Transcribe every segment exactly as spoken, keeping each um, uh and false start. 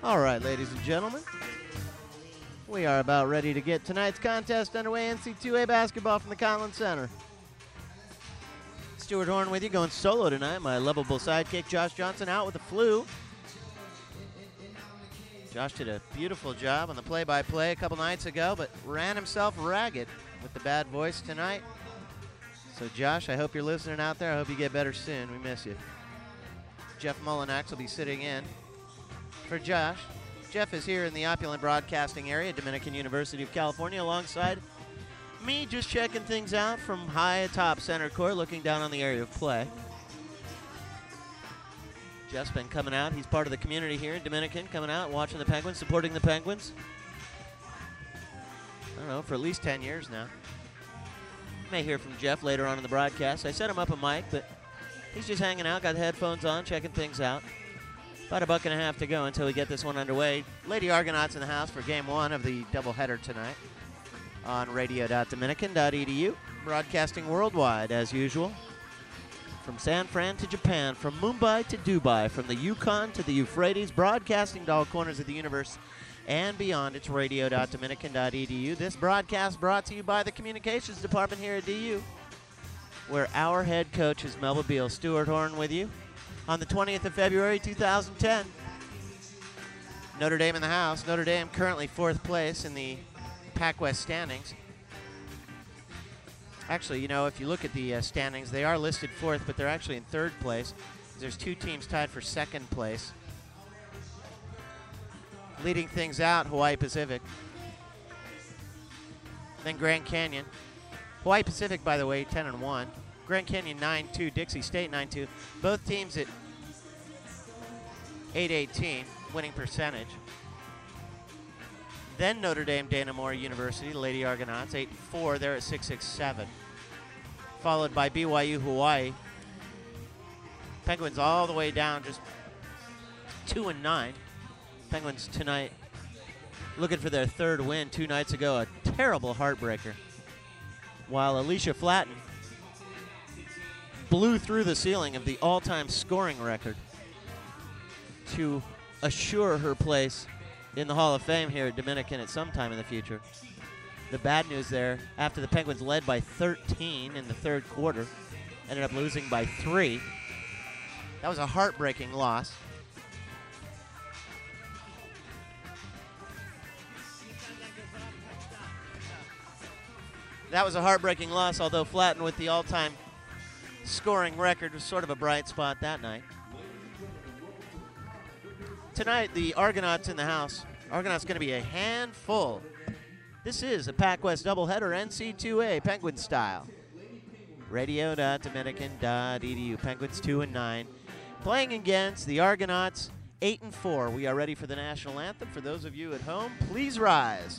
All right, ladies and gentlemen, we are about ready to get tonight's contest underway. N C two A basketball from the Conlin Center. Stuart Horn with you, going solo tonight. My lovable sidekick, Josh Johnson, out with the flu. Josh did a beautiful job on the play-by-play a couple nights ago, but ran himself ragged with the bad voice tonight. So, Josh, I hope you're listening out there. I hope you get better soon. We miss you. Jeff Mullinax will be sitting in for Josh. Jeff is here in the opulent broadcasting area at Dominican University of California alongside me, just checking things out from high atop center court, looking down on the area of play. Jeff's been coming out. He's part of the community here in Dominican, coming out, watching the Penguins, supporting the Penguins. I don't know, for at least ten years now. You may hear from Jeff later on in the broadcast. I set him up a mic, but he's just hanging out, got the headphones on, checking things out. About a buck and a half to go until we get this one underway. Lady Argonauts in the house for game one of the doubleheader tonight on radio dot dominican dot e d u. Broadcasting worldwide, as usual. From San Fran to Japan, from Mumbai to Dubai, from the Yukon to the Euphrates, broadcasting to all corners of the universe and beyond. It's radio dot dominican dot e d u. This broadcast brought to you by the Communications Department here at D U, where our head coach is Melba Beal. Stuart Horn with you on the twentieth of February, two thousand ten. Notre Dame in the house. Notre Dame currently fourth place in the Pac West standings. Actually, you know, if you look at the uh, standings, they are listed fourth, but they're actually in third place. There's two teams tied for second place. Leading things out, Hawaii Pacific. Then Grand Canyon. Hawaii Pacific, by the way, ten and one. Grand Canyon nine two, Dixie State nine two. Both teams at eight eighteen winning percentage. Then Notre Dame, Dana Moore University, the Lady Argonauts, eight and four. They're at six six seven. Followed by B Y U Hawaii. Penguins all the way down, just two and nine. Penguins tonight looking for their third win. Two nights ago, a terrible heartbreaker. While Alicia Flatten blew through the ceiling of the all-time scoring record to assure her place in the Hall of Fame here at Dominican at some time in the future. The bad news there, after the Penguins led by thirteen in the third quarter, ended up losing by three. That was a heartbreaking loss. That was a heartbreaking loss, although Flatten with the all-time scoring record was sort of a bright spot that night. Tonight, the Argonauts in the house. Argonauts going to be a handful. This is a Pac West doubleheader, N C two A, Penguin style. radio dot dominican dot e d u. Penguins two and nine. Playing against the Argonauts eight and four. We are ready for the national anthem. For those of you at home, please rise.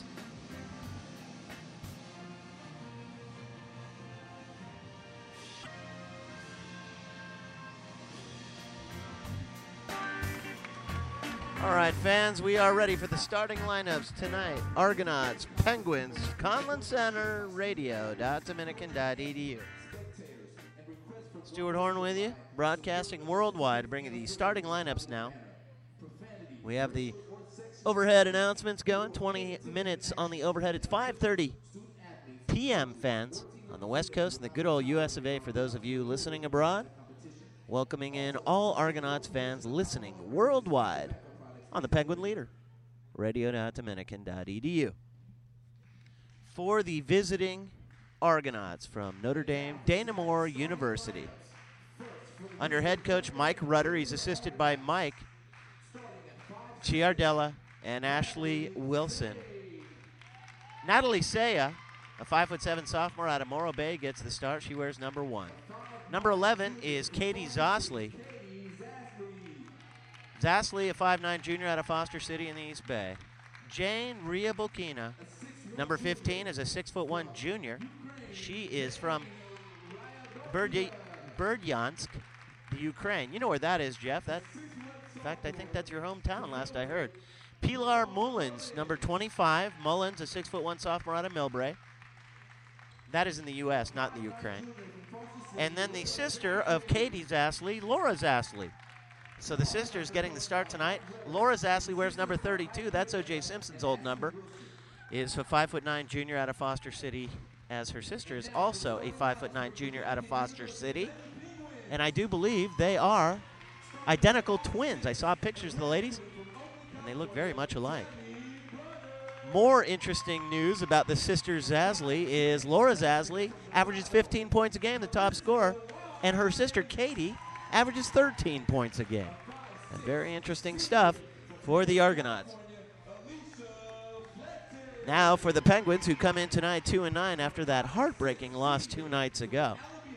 All right, fans, we are ready for the starting lineups tonight. Argonauts, Penguins, Conlin Center, radio dot dominican dot e d u. Stuart Horn with you, broadcasting worldwide, bringing the starting lineups now. We have the overhead announcements going, twenty minutes on the overhead. It's five thirty p m, fans, on the West Coast and the good old U S of A for those of you listening abroad. Welcoming in all Argonauts fans listening worldwide on the Penguin Leader, radio dot dominican dot e d u. For the visiting Argonauts from Notre Dame, Dana Moore University. Under head coach Mike Rudder, he's assisted by Mike Ciardella and Ashley Wilson. Natalie Saya, a five foot seven sophomore out of Morro Bay, gets the start. She wears number one. Number eleven is Katie Zosley. Zasley, a five nine junior out of Foster City in the East Bay. Jane Ria Bulkina, number fifteen, is a six foot one junior. She is from Berdyansk, the Ukraine. You know where that is, Jeff. That, in fact, I think that's your hometown, last I heard. Pilar Mullins, number twenty-five. Mullins, a six foot one sophomore out of Millbrae. That is in the U S, not in the Ukraine. And then the sister of Katie Zasley, Laura Zasley. So the sisters getting the start tonight. Laura Zastley wears number thirty-two. That's O J Simpson's old number. Is a five foot nine junior out of Foster City, as her sister is also a five foot nine junior out of Foster City. And I do believe they are identical twins. I saw pictures of the ladies, and they look very much alike. More interesting news about the sisters Zastley is Laura Zastley averages fifteen points a game, the top scorer, and her sister Katie averages thirteen points a game. And very interesting stuff for the Argonauts. Now for the Penguins, who come in tonight two and nine after that heartbreaking loss two nights ago.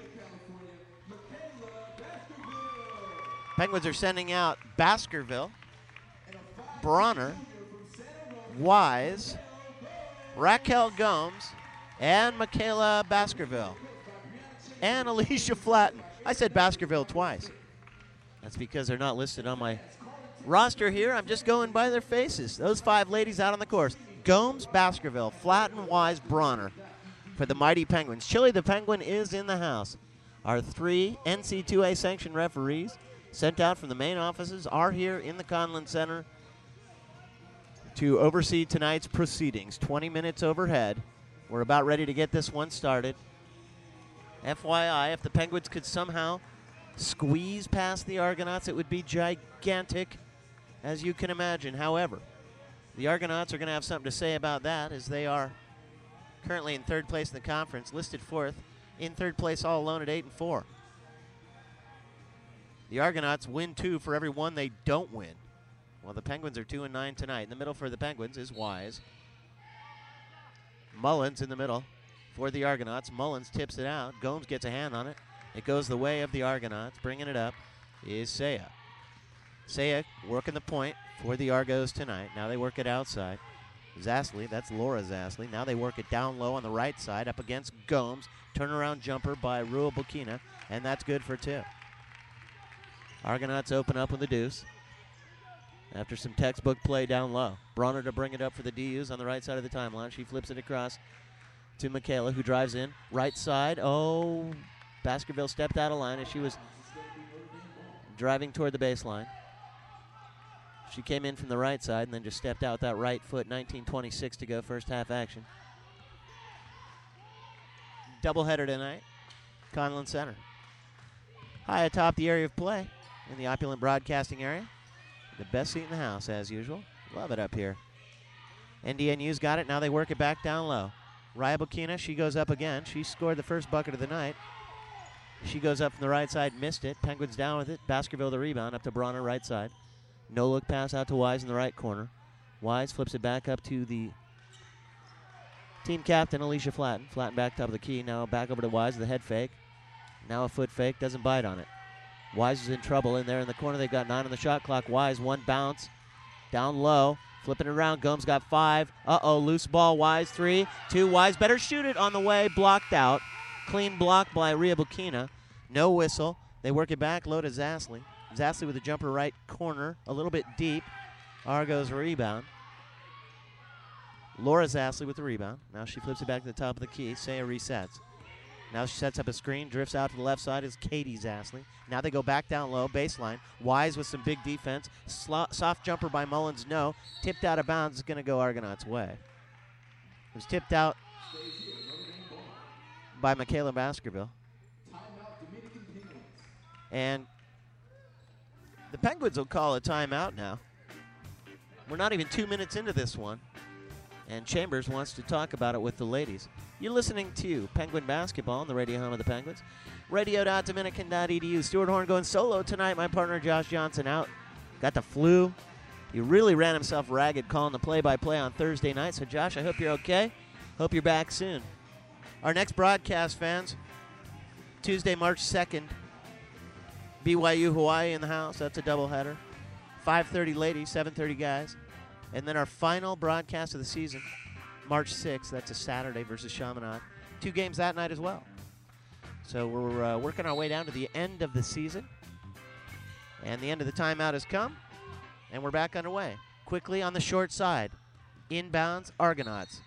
Penguins are sending out Baskerville, Bronner, Wise, Raquel Gomes, and Michaela Baskerville, and Alicia Flatten. I said Baskerville twice. That's because they're not listed on my roster here. I'm just going by their faces. Those five ladies out on the course. Gomes, Baskerville, Flatten, Wise, Bronner for the mighty Penguins. Chili the Penguin is in the house. Our three N C two A sanctioned referees sent out from the main offices are here in the Conlon Center to oversee tonight's proceedings. twenty minutes overhead. We're about ready to get this one started. F Y I, if the Penguins could somehow squeeze past the Argonauts, it would be gigantic, as you can imagine. However, the Argonauts are going to have something to say about that, as they are currently in third place in the conference, listed fourth, in third place all alone at eight and four. The Argonauts win two for every one they don't win. Well, the Penguins are two and nine tonight. In the middle for the Penguins is Wise. Mullins in the middle for the Argonauts. Mullins tips it out. Gomes gets a hand on it. It goes the way of the Argonauts. Bringing it up is Saya. Saya working the point for the Argos tonight. Now they work it outside. Zastley, that's Laura Zastley. Now they work it down low on the right side up against Gomes. Turnaround jumper by Rua Bukina, and that's good for two. Argonauts open up with a deuce after some textbook play down low. Bronner to bring it up for the D Us on the right side of the timeline. She flips it across to Michaela, who drives in. Right side. Oh, Baskerville stepped out of line as she was driving toward the baseline. She came in from the right side and then just stepped out with that right foot. nineteen twenty-six to go, first half action. Doubleheader tonight. Conlon Center. High atop the area of play in the opulent broadcasting area. The best seat in the house, as usual. Love it up here. N D N U's got it. Now they work it back down low. Raya Bukina, she goes up again. She scored the first bucket of the night. She goes up from the right side, missed it. Penguins down with it. Baskerville the rebound up to Bronner right side. No look pass out to Wise in the right corner. Wise flips it back up to the team captain, Alicia Flatten. Flatten back top of the key. Now back over to Wise, the head fake. Now a foot fake, doesn't bite on it. Wise is in trouble in there in the corner. They've got nine on the shot clock. Wise, one bounce. Down low. Flipping it around. Gomes got five. Uh-oh, loose ball. Wise, three. Two. Wise better shoot it on the way. Blocked out. Clean block by Rhea Bukina. No whistle. They work it back low to Zastley. Zastley with a jumper right corner. A little bit deep. Argos rebound. Laura Zastley with the rebound. Now she flips it back to the top of the key. Saya resets. Now she sets up a screen, drifts out to the left side is Katie Zastley. Now they go back down low, baseline. Wise with some big defense. Slo- soft jumper by Mullins, no. Tipped out of bounds, is going to go Argonauts' way. It was tipped out by Michaela Baskerville. And the Penguins will call a timeout now. We're not even two minutes into this one. And Chambers wants to talk about it with the ladies. You're listening to Penguin Basketball on the radio home of the Penguins. radio dot dominican dot e d u. Stuart Horn going solo tonight. My partner Josh Johnson out. Got the flu. He really ran himself ragged calling the play-by-play on Thursday night. So, Josh, I hope you're okay. Hope you're back soon. Our next broadcast, fans, Tuesday, March second, B Y U Hawaii in the house. That's a doubleheader. five thirty ladies, seven thirty guys. And then our final broadcast of the season, March sixth, that's a Saturday versus Chaminade. Two games that night as well. So we're uh, working our way down to the end of the season. And the end of the timeout has come. And we're back underway. Quickly on the short side. Inbounds, Argonauts.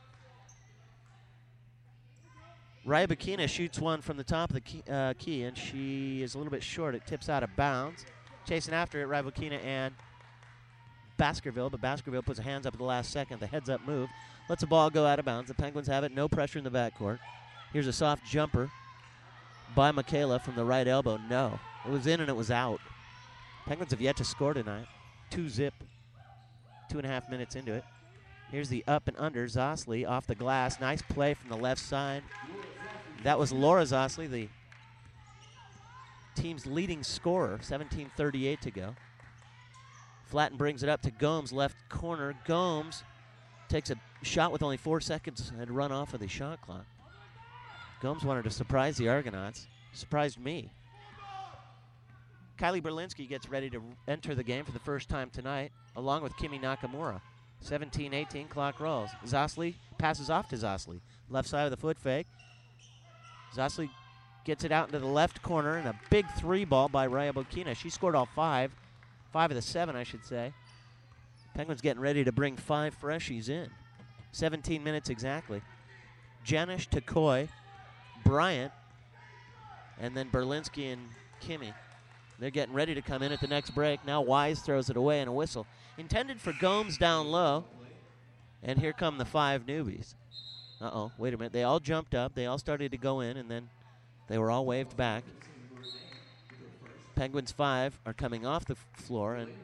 Raya Bukina shoots one from the top of the key, uh, key, and she is a little bit short. It tips out of bounds. chasing after it, Rybakina and Baskerville, but Baskerville puts her hands up at the last second. The heads-up move lets the ball go out of bounds. The Penguins have it, no pressure in the backcourt. Here's a soft jumper by Michaela from the right elbow. No, it was in and it was out. Penguins have yet to score tonight. Two zip, two and a half minutes into it. Here's the up and under. Zosley off the glass. Nice play from the left side. That was Laura Zosley, the team's leading scorer. seventeen thirty-eight to go. Flatten brings it up to Gomes, left corner. Gomes takes a shot with only four seconds and run off of the shot clock. Gomes wanted to surprise the Argonauts. Surprised me. Kylie Berlinski gets ready to enter the game for the first time tonight, along with Kimi Nakamura. seventeen eighteen, clock rolls. Zosley passes off to Zosley. Left side of the foot fake. Zosley gets it out into the left corner, and a big three ball by Rybakina. She scored all five. Five of the seven, I should say. Penguins getting ready to bring five freshies in. seventeen minutes exactly. Janish, Takoy, Bryant, and then Berlinski and Kimi. They're getting ready to come in at the next break. Now Wise throws it away and a whistle. Intended for Gomes down low. And here come the five newbies. Uh-oh, wait a minute. They all jumped up. They all started to go in, and then they were all waved back. Penguins five are coming off the f- floor, and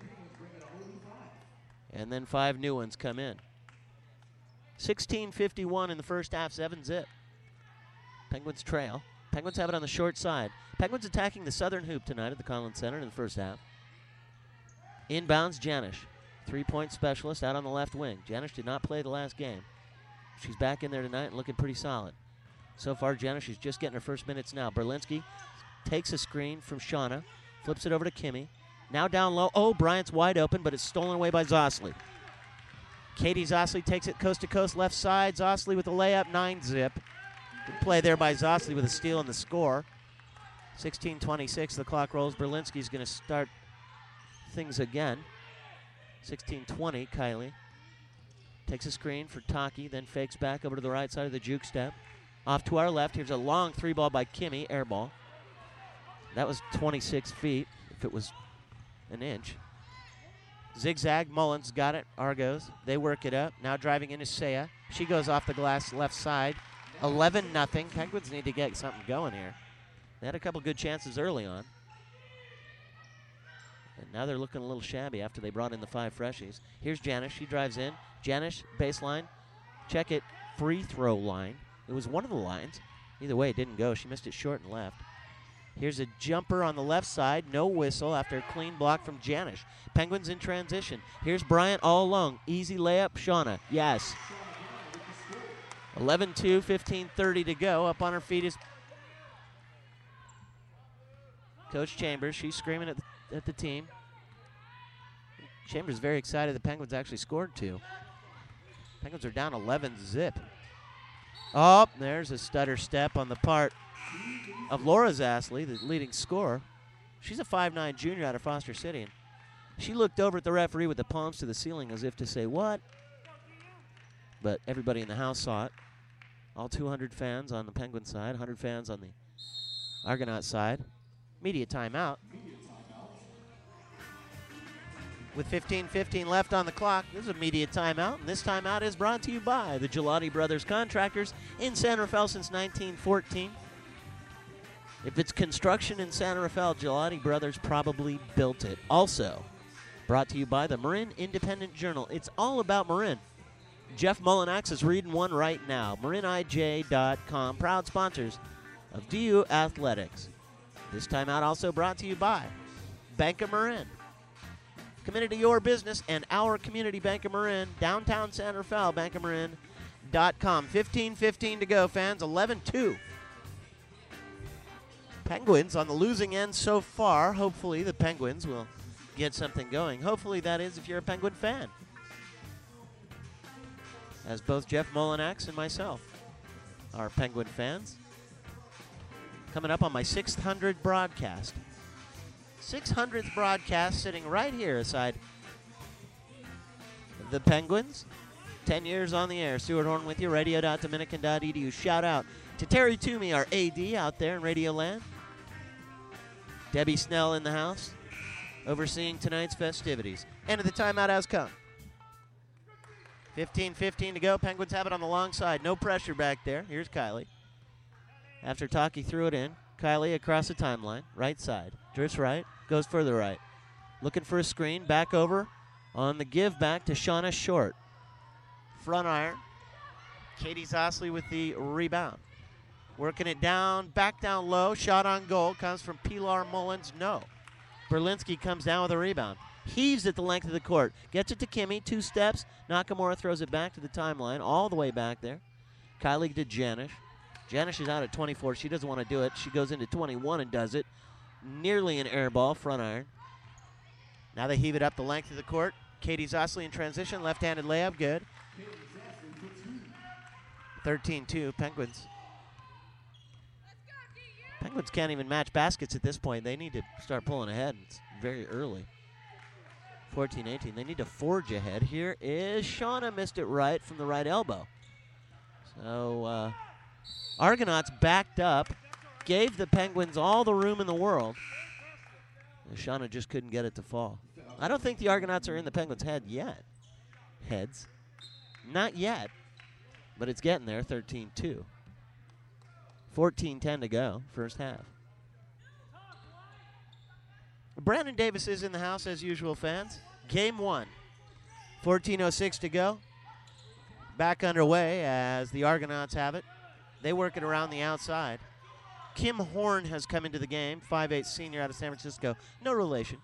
and then five new ones come in. sixteen fifty-one in the first half, seven zip. Penguins trail. Penguins have it on the short side. Penguins attacking the southern hoop tonight at the Collins Center in the first half. Inbounds, Janish. Three-point specialist out on the left wing. Janish did not play the last game. She's back in there tonight and looking pretty solid. So far, Janish is just getting her first minutes now. Berlinski takes a screen from Shauna, flips it over to Kimi. Now down low. Oh, Bryant's wide open, but it's stolen away by Zosley. Katie Zosley takes it coast to coast, left side. Zosley with a layup, nine zip. Good play there by Zosley with a steal and the score. sixteen twenty-six, the clock rolls. Berlinski's going to start things again. sixteen twenty, Kylie takes a screen for Taki, then fakes back over to the right side of the juke step. Off to our left, here's a long three ball by Kimi, air ball. That was twenty-six feet, if it was an inch. Zigzag, Mullins got it, Argos. They work it up, now driving into Saya. She goes off the glass left side. eleven nothing. Penguins need to get something going here. They had a couple good chances early on. And now they're looking a little shabby after they brought in the five freshies. Here's Janish. She drives in. Janish, baseline. Check it, free throw line. It was one of the lines. Either way, it didn't go. She missed it short and left. Here's a jumper on the left side. No whistle after a clean block from Janish. Penguins in transition. Here's Bryant all alone. Easy layup, Shauna. Yes. eleven two, fifteen thirty to go. Up on her feet is Coach Chambers. She's screaming at the, at the team. Chambers very excited the Penguins actually scored two. Penguins are down eleven zip. Oh, there's a stutter step on the part of Laura Zosley, the leading scorer. She's a five nine junior out of Foster City. And she looked over at the referee with the palms to the ceiling as if to say, what? But everybody in the house saw it. All two hundred fans on the Penguin side, one hundred fans on the Argonaut side. Media timeout. With fifteen fifteen left on the clock, this is a media timeout, and this timeout is brought to you by the Gelati Brothers Contractors in San Rafael since nineteen fourteen. If it's construction in San Rafael, Gelati Brothers probably built it. Also, brought to you by the Marin Independent Journal. It's all about Marin. Jeff Mullinax is reading one right now. Marin I J dot com, proud sponsors of D U Athletics. This timeout also brought to you by Bank of Marin. Committed to your business and our community, Bank of Marin, downtown San Rafael, bank of marin dot com. fifteen fifteen to go, fans, eleven two. Penguins on the losing end so far. Hopefully the Penguins will get something going. Hopefully that is if you're a Penguin fan. As both Jeff Mullinax and myself are Penguin fans. Coming up on my six hundredth broadcast. six hundredth broadcast sitting right here aside the Penguins. ten years on the air. Stuart Horn with you, radio dot dominican dot e d u. Shout out to Terry Toomey, our A D out there in Radio Land. Debbie Snell in the house. overseeing tonight's festivities. End of the timeout has come. fifteen fifteen to go. Penguins have it on the long side. No pressure back there. Here's Kylie. After Taki threw it in, Kylie across the timeline, right side. Drifts right, goes further right. Looking for a screen, back over on the give back to Shauna Short. Front iron. Katie Zosley with the rebound. Working it down, back down low. Shot on goal comes from Pilar Mullins. No. Berlinski comes down with a rebound. Heaves at the length of the court. Gets it to Kimmy. Two steps. Nakamura throws it back to the timeline. All the way back there. Kylie to Janish. Janish is out at twenty-four. She doesn't want to do it. She goes into twenty-one and does it. Nearly an air ball. Front iron. Now they heave it up the length of the court. Katie Zosley in transition. Left-handed layup. Good. thirteen two. Penguins. Penguins can't even match baskets at this point. They need to start pulling ahead. It's very early. fourteen eighteen. They need to forge ahead. Here is Shauna. Missed it right from the right elbow. So uh, Argonauts backed up. Gave the Penguins all the room in the world. And Shauna just couldn't get it to fall. I don't think the Argonauts are in the Penguins' head yet. Heads. Not yet. But it's getting there. thirteen two. fourteen ten to go, first half. Brandon Davis is in the house as usual, fans. Game one. fourteen oh six to go. Back underway as the Argonauts have it. They work it around the outside. Kim Horn has come into the game, five eight senior out of San Francisco. No relation.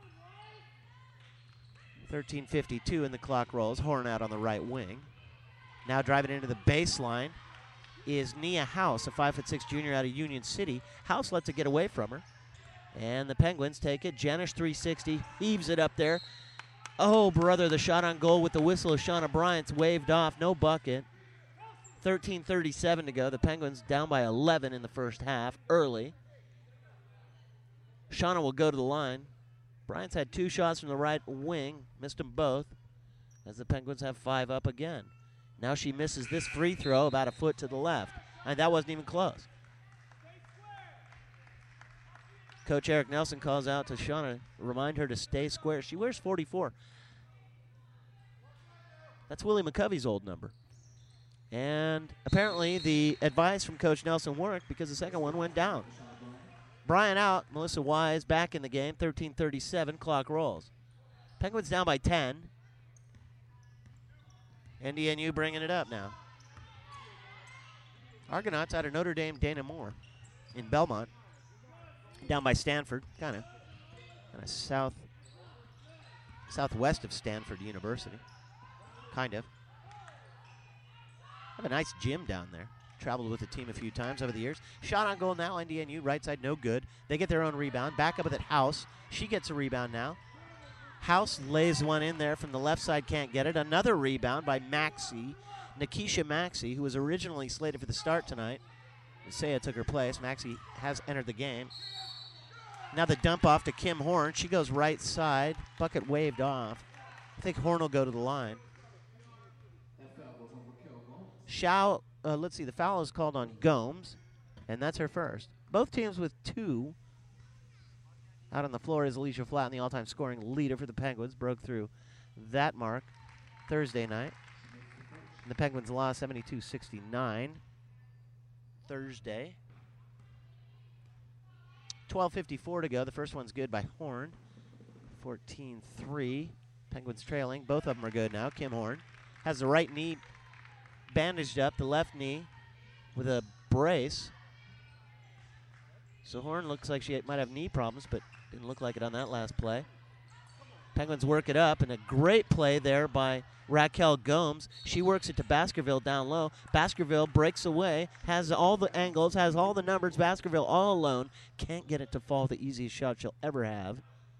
thirteen fifty-two and the clock rolls. Horn out on the right wing. Now driving into the baseline is Nia House, a five foot six junior out of Union City. House lets it get away from her. And the Penguins take it. Janish three sixty, heaves it up there. Oh, brother, the shot on goal with the whistle of Shauna Bryant's waved off. No bucket. thirteen thirty-seven to go. The Penguins down by eleven in the first half, early. Shauna will go to the line. Bryant's had two shots from the right wing, missed them both, as the Penguins have five up again. Now she misses this free throw about a foot to the left, and that wasn't even close. Coach Eric Nelson calls out to Shauna, remind her to stay square. She wears forty-four. That's Willie McCovey's old number. And apparently the advice from Coach Nelson worked because the second one went down. Bryant out, Melissa Wise back in the game, thirteen thirty-seven, clock rolls. Penguins down by ten. N D N U bringing it up now. Argonauts out of Notre Dame, Dana Moore in Belmont. Down by Stanford, kind of, kind of south, southwest of Stanford University, kind of. Have a nice gym down there. Traveled with the team a few times over the years. Shot on goal now, N D N U, right side, no good. They get their own rebound. Back up with it, House. She gets a rebound now. House lays one in there from the left side, can't get it. Another rebound by Maxey, Nikisha Maxey, who was originally slated for the start tonight. Isaiah took her place. Maxey has entered the game. Now the dump off to Kim Horn. She goes right side. Bucket waved off. I think Horn will go to the line. Shao, uh, let's see, the foul is called on Gomes, and that's her first. Both teams with two. Out on the floor is Alicia Flatten, the all-time scoring leader for the Penguins. Broke through that mark Thursday night. And the Penguins lost seventy-two sixty-nine Thursday. twelve fifty-four to go. The first one's good by Horn. fourteen three. Penguins trailing. Both of them are good now. Kim Horn has the right knee bandaged up, the left knee with a brace. So Horn looks like she might have knee problems, but didn't look like it on that last play. Penguins work it up, and a great play there by Raquel Gomes. She works it to Baskerville down low. Baskerville breaks away, has all the angles, has all the numbers. Baskerville all alone. Can't get it to fall, the easiest shot she'll ever have.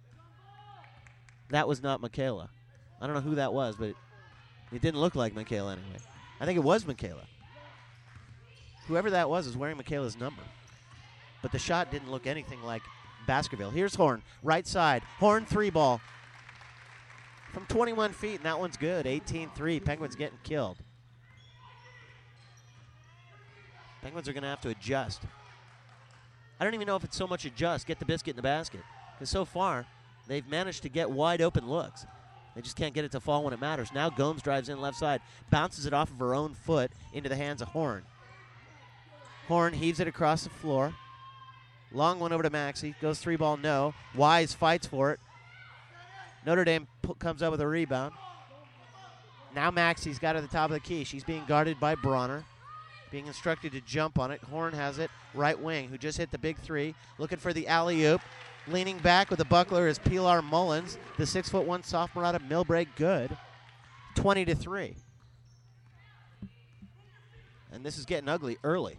That was not Michaela. I don't know who that was, but it, it didn't look like Michaela anyway. I think it was Michaela. Whoever that was is wearing Michaela's number. But the shot didn't look anything like Baskerville. Here's Horn, right side. Horn three ball. From twenty-one feet, and that one's good. eighteen three. Penguins getting killed. Penguins are going to have to adjust. I don't even know if it's so much adjust, get the biscuit in the basket. Because so far, they've managed to get wide open looks. They just can't get it to fall when it matters. Now Gomes drives in left side, bounces it off of her own foot into the hands of Horn. Horn heaves it across the floor. Long one over to Maxey. Goes three ball, no. Wise fights for it. Notre Dame p- comes up with a rebound. Now Maxey's got it at the top of the key. She's being guarded by Bronner. Being instructed to jump on it. Horn has it. Right wing, who just hit the big three. Looking for the alley-oop. Leaning back with the buckler is Pilar Mullins. The six foot one sophomore out of Millbrae. Good. twenty to three. And this is getting ugly early.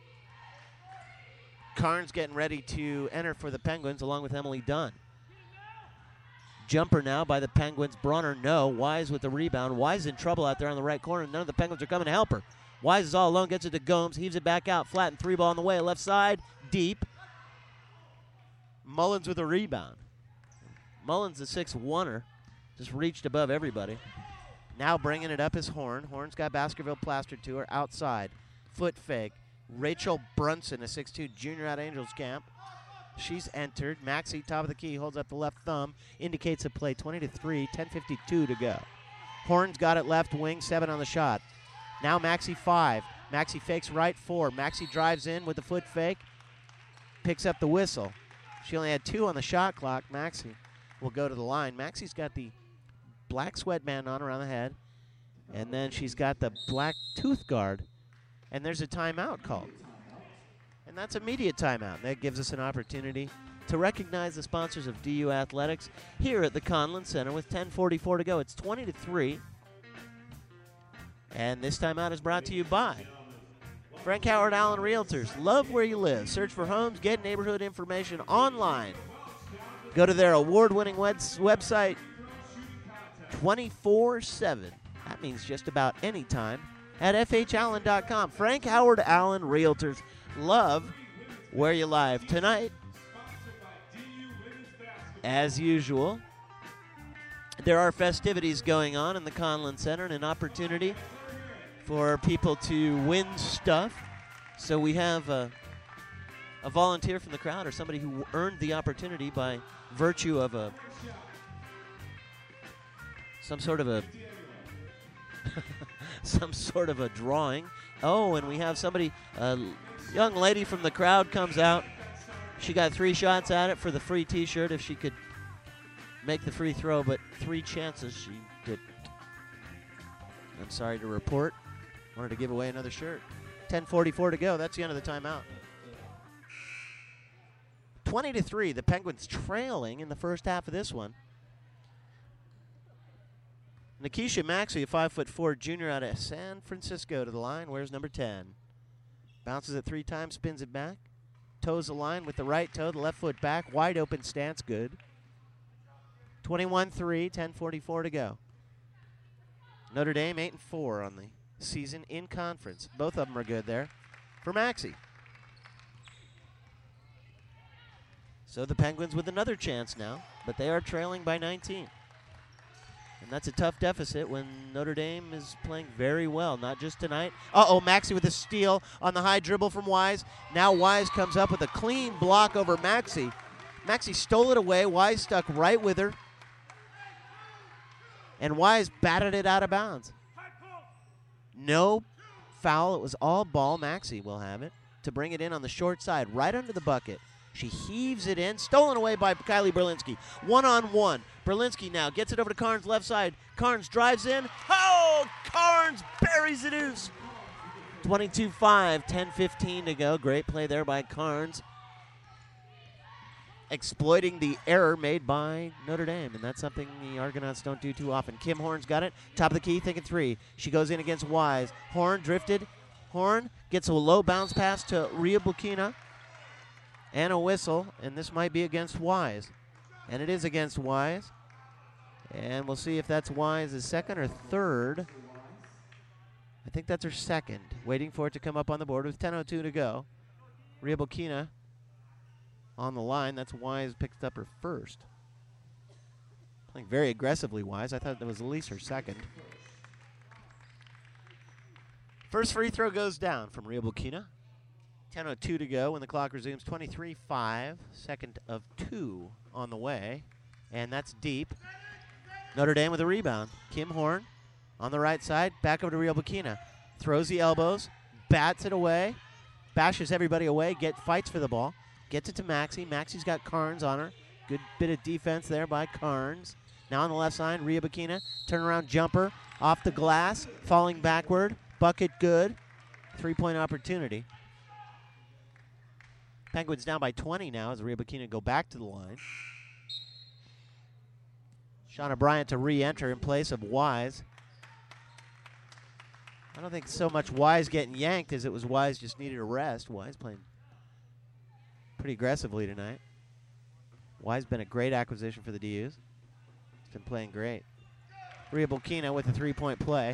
Carnes getting ready to enter for the Penguins along with Emily Dunn. Jumper now by the Penguins. Bronner, no. Wise with the rebound. Wise in trouble out there on the right corner. None of the Penguins are coming to help her. Wise is all alone, gets it to Gomes, heaves it back out, flat and three ball on the way, left side, deep. Mullins with a rebound. Mullins, the six-oneer, just reached above everybody. Now bringing it up is Horn. Horn's got Baskerville plastered to her, outside. Foot fake. Rachel Brunson, a six two junior out of Angels Camp. She's entered. Maxey, top of the key, holds up the left thumb, indicates a play, twenty to three, ten fifty-two to go. Horn's got it left wing, seven on the shot. Now Maxey five. Maxey fakes right four. Maxey drives in with the foot fake. Picks up the whistle. She only had two on the shot clock. Maxey will go to the line. Maxey's got the black sweatband on around the head. And then she's got the black tooth guard. And there's a timeout called. And that's immediate timeout. That gives us an opportunity to recognize the sponsors of D U Athletics here at the Conlin Center with ten forty-four to go. It's twenty to three. And this timeout is brought to you by Frank Howard Allen Realtors. Love where you live. Search for homes, get neighborhood information online. Go to their award-winning webs- website twenty-four seven. That means just about any time at f h allen dot com. Frank Howard Allen Realtors. Love where you live. Tonight, as usual, there are festivities going on in the Conlin Center and an opportunity for people to win stuff. So we have a, a volunteer from the crowd or somebody who earned the opportunity by virtue of a some sort of a some sort of a drawing. Oh, and we have somebody, a young lady from the crowd comes out. She got three shots at it for the free T-shirt if she could make the free throw, but three chances she didn't. I'm sorry to report. Wanted to give away another shirt. ten forty-four to go. That's the end of the timeout. twenty to three. The Penguins trailing in the first half of this one. Nikisha Maxey, a five foot four junior out of San Francisco, to the line. Where's number ten? Bounces it three times, spins it back. Toes the line with the right toe, the left foot back. Wide open stance, good. twenty-one three, ten forty-four to go. Notre Dame eight and four on the season in conference. Both of them are good there for Maxey. So the Penguins with another chance now, but they are trailing by nineteen. And that's a tough deficit when Notre Dame is playing very well, not just tonight. Uh-oh, Maxey with a steal on the high dribble from Wise. Now Wise comes up with a clean block over Maxey. Maxey stole it away. Wise stuck right with her. And Wise batted it out of bounds. No foul. It was all ball. Maxey will have it to bring it in on the short side, right under the bucket. She heaves it in. Stolen away by Kylie Berlinski. One-on-one. Berlinski now gets it over to Carnes left side. Carnes drives in. Oh, Carnes buries the deuce. twenty-two five, ten fifteen to go. Great play there by Carnes. Exploiting the error made by Notre Dame, and that's something the Argonauts don't do too often. Kim Horn's got it. Top of the key, thinking three. She goes in against Wise. Horn drifted. Horn gets a low bounce pass to Ria Bukina. And a whistle, and this might be against Wise. And it is against Wise. And we'll see if that's Wise's second or third. I think that's her second. Waiting for it to come up on the board with ten oh two to go. Ria Bukina on the line. That's Wise picked up her first. Playing very aggressively, Wise. I thought that was at least her second. First free throw goes down from Ria Bukina. ten oh two to go when the clock resumes. twenty-three five, second of two on the way. And that's deep. Notre Dame with a rebound. Kim Horn on the right side. Back over to Riobuquina. Throws the elbows. Bats it away. Bashes everybody away. Get fights for the ball. Gets it to Maxey. Maxey's got Carnes on her. Good bit of defense there by Carnes. Now on the left side, Riobuquina. Turnaround jumper. Off the glass. Falling backward. Bucket good. Three-point opportunity. Penguins down by twenty now as Riobuquina go back to the line. Shauna Bryant to re-enter in place of Wise. I don't think so much Wise getting yanked as it was Wise just needed a rest. Wise playing pretty aggressively tonight. Wise been a great acquisition for the D Us. He's been playing great. Riobuquina with a three-point play.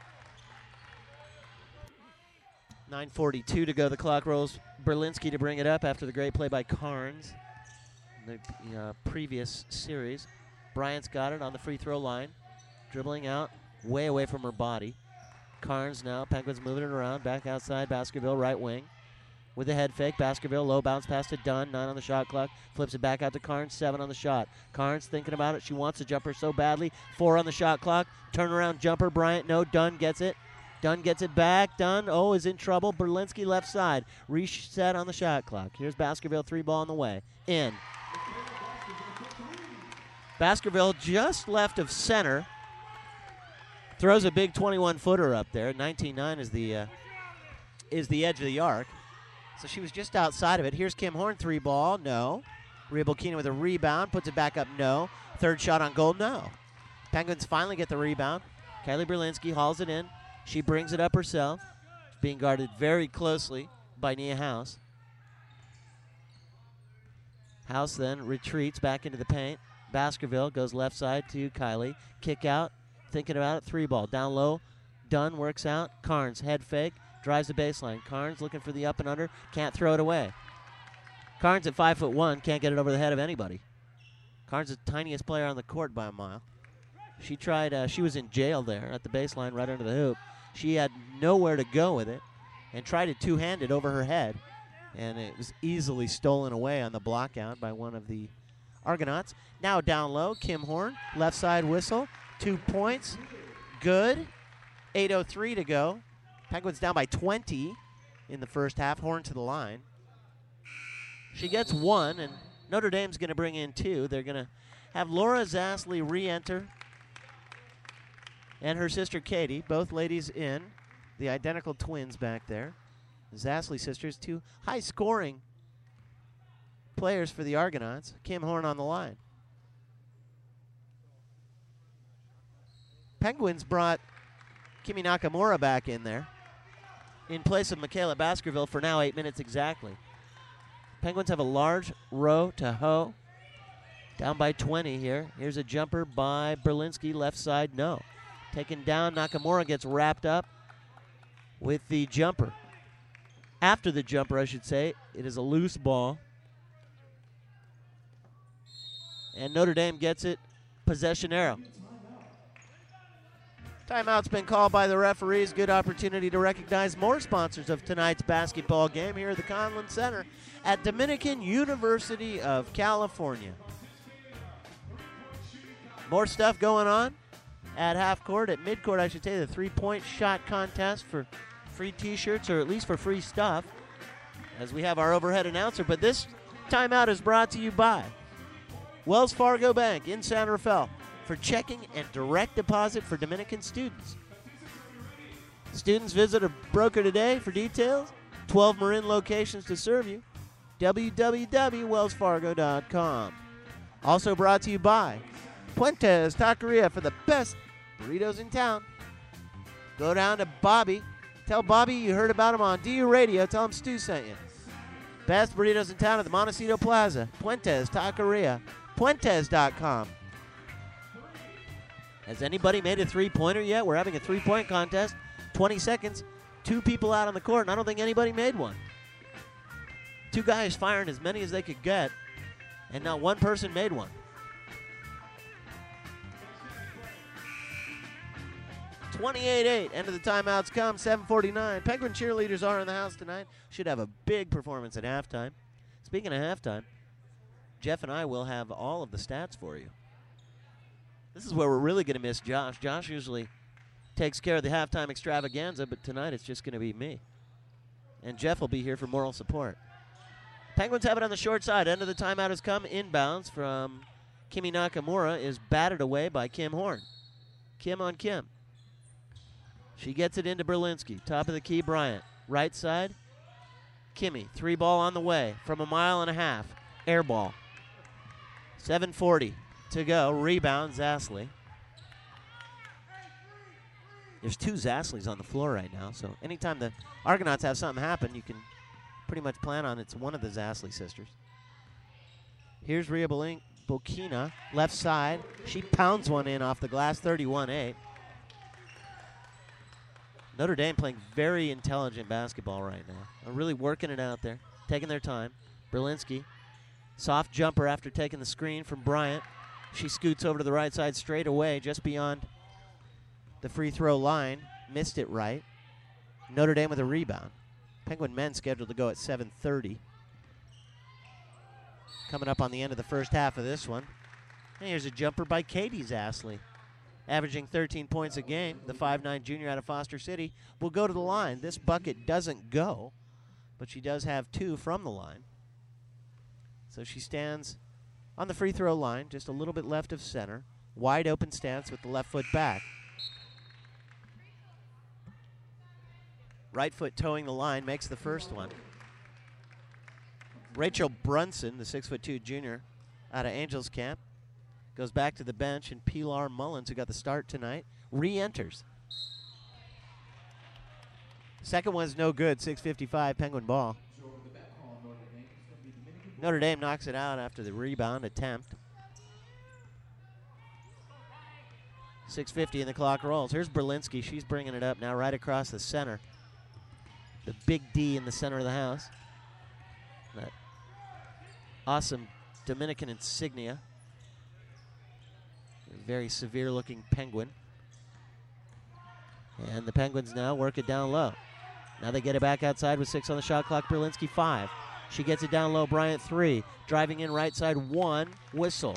nine forty-two to go. The clock rolls. Berlinski to bring it up after the great play by Carnes in the uh, previous series. Bryant's got it on the free throw line. Dribbling out way away from her body. Carnes now. Penguins moving it around. Back outside. Baskerville right wing. With a head fake. Baskerville low bounce pass to Dunn. Nine on the shot clock. Flips it back out to Carnes. Seven on the shot. Carnes thinking about it. She wants a jumper so badly. Four on the shot clock. Turnaround jumper. Bryant no. Dunn gets it. Dunn gets it back. Dunn, oh, is in trouble. Berlinski left side. Reset on the shot clock. Here's Baskerville. Three ball on the way. In. Baskerville just left of center. Throws a big twenty-one footer up there. nineteen nine is the uh, is the edge of the arc. So she was just outside of it. Here's Kim Horn, three ball, no. Riobuquina with a rebound, puts it back up, no. Third shot on goal, no. Penguins finally get the rebound. Kylie Berlinski hauls it in. She brings it up herself. Being guarded very closely by Nia House. House then retreats back into the paint. Baskerville goes left side to Kylie. Kick out, thinking about it, three ball. Down low, Dunn works out. Carnes, head fake, drives the baseline. Carnes looking for the up and under, can't throw it away. Carnes at five foot one, can't get it over the head of anybody. Carnes is the tiniest player on the court by a mile. She tried, uh, she was in jail there at the baseline right under the hoop. She had nowhere to go with it and tried it two-handed over her head. And it was easily stolen away on the block out by one of the Argonauts. Now down low, Kim Horn, left side whistle, two points, good. eight oh three to go. Penguins down by twenty in the first half. Horn to the line. She gets one, and Notre Dame's going to bring in two. They're going to have Laura Zastley re-enter, and her sister Katie, both ladies in, the identical twins back there. The Zastley sisters, two high-scoring players for the Argonauts. Kim Horn on the line. Penguins brought Kimi Nakamura back in there in place of Michaela Baskerville for now eight minutes exactly. Penguins have a large row to hoe. Down by twenty here. Here's a jumper by Berlinski, left side, no. Taken down, Nakamura gets wrapped up with the jumper. After the jumper, I should say, it is a loose ball. And Notre Dame gets it, possession arrow. Timeout's been called by the referees. Good opportunity to recognize more sponsors of tonight's basketball game here at the Conlin Center at Dominican University of California. More stuff going on at half court, at mid court, I should say, the three-point shot contest for free t-shirts, or at least for free stuff, as we have our overhead announcer. But this timeout is brought to you by Wells Fargo Bank in San Rafael for checking and direct deposit for Dominican students. Students, visit a broker today for details. twelve Marin locations to serve you. w w w dot wells fargo dot com. Also brought to you by Puentes Taqueria for the best burritos in town. Go down to Bobby. Tell Bobby you heard about him on D U Radio. Tell him Stu sent you. Best burritos in town at the Montecito Plaza. Puentes Taqueria. Puentes dot com. Has anybody made a three-pointer yet? We're having a three-point contest. twenty seconds. Two people out on the court, and I don't think anybody made one. Two guys firing as many as they could get, and not one person made one. twenty-eight eight. End of the timeouts come. seven forty-nine. Penguin cheerleaders are in the house tonight. Should have a big performance at halftime. Speaking of halftime, Jeff and I will have all of the stats for you. This is where we're really going to miss Josh. Josh usually takes care of the halftime extravaganza, but tonight it's just going to be me. And Jeff will be here for moral support. Penguins have it on the short side. End of the timeout has come. Inbounds from Kimi Nakamura is batted away by Kim Horn. Kim on Kim. She gets it into Berlinski. Top of the key, Bryant. Right side, Kimi. Three ball on the way from a mile and a half. Air ball. seven forty to go. Rebound, Zastley. There's two Zastleys on the floor right now, so anytime the Argonauts have something happen, you can pretty much plan on it's one of the Zastley sisters. Here's Rhea Bokina, left side. She pounds one in off the glass, thirty-one eight. Notre Dame playing very intelligent basketball right now. They're really working it out there, taking their time. Berlinski, soft jumper after taking the screen from Bryant. She scoots over to the right side straight away, just beyond the free throw line. Missed it right. Notre Dame with a rebound. Penguin men scheduled to go at seven thirty. Coming up on the end of the first half of this one. And here's a jumper by Katie Zastley. Averaging thirteen points a game, the five nine junior out of Foster City will go to the line. This bucket doesn't go, but she does have two from the line. So she stands on the free throw line, just a little bit left of center. Wide open stance with the left foot back. Right foot towing the line, makes the first one. Rachel Brunson, the six foot two junior out of Angels Camp, goes back to the bench, and Pilar Mullins, who got the start tonight, re-enters. Second one's no good, six fifty-five, Penguin ball. Notre Dame knocks it out after the rebound attempt. six fifty and the clock rolls. Here's Berlinski. She's bringing it up now right across the center. The big D in the center of the house. That awesome Dominican insignia. A very severe-looking Penguin. And the Penguins now work it down low. Now they get it back outside with six on the shot clock. Berlinski, five. She gets it down low. Bryant, three. Driving in right side, one. Whistle.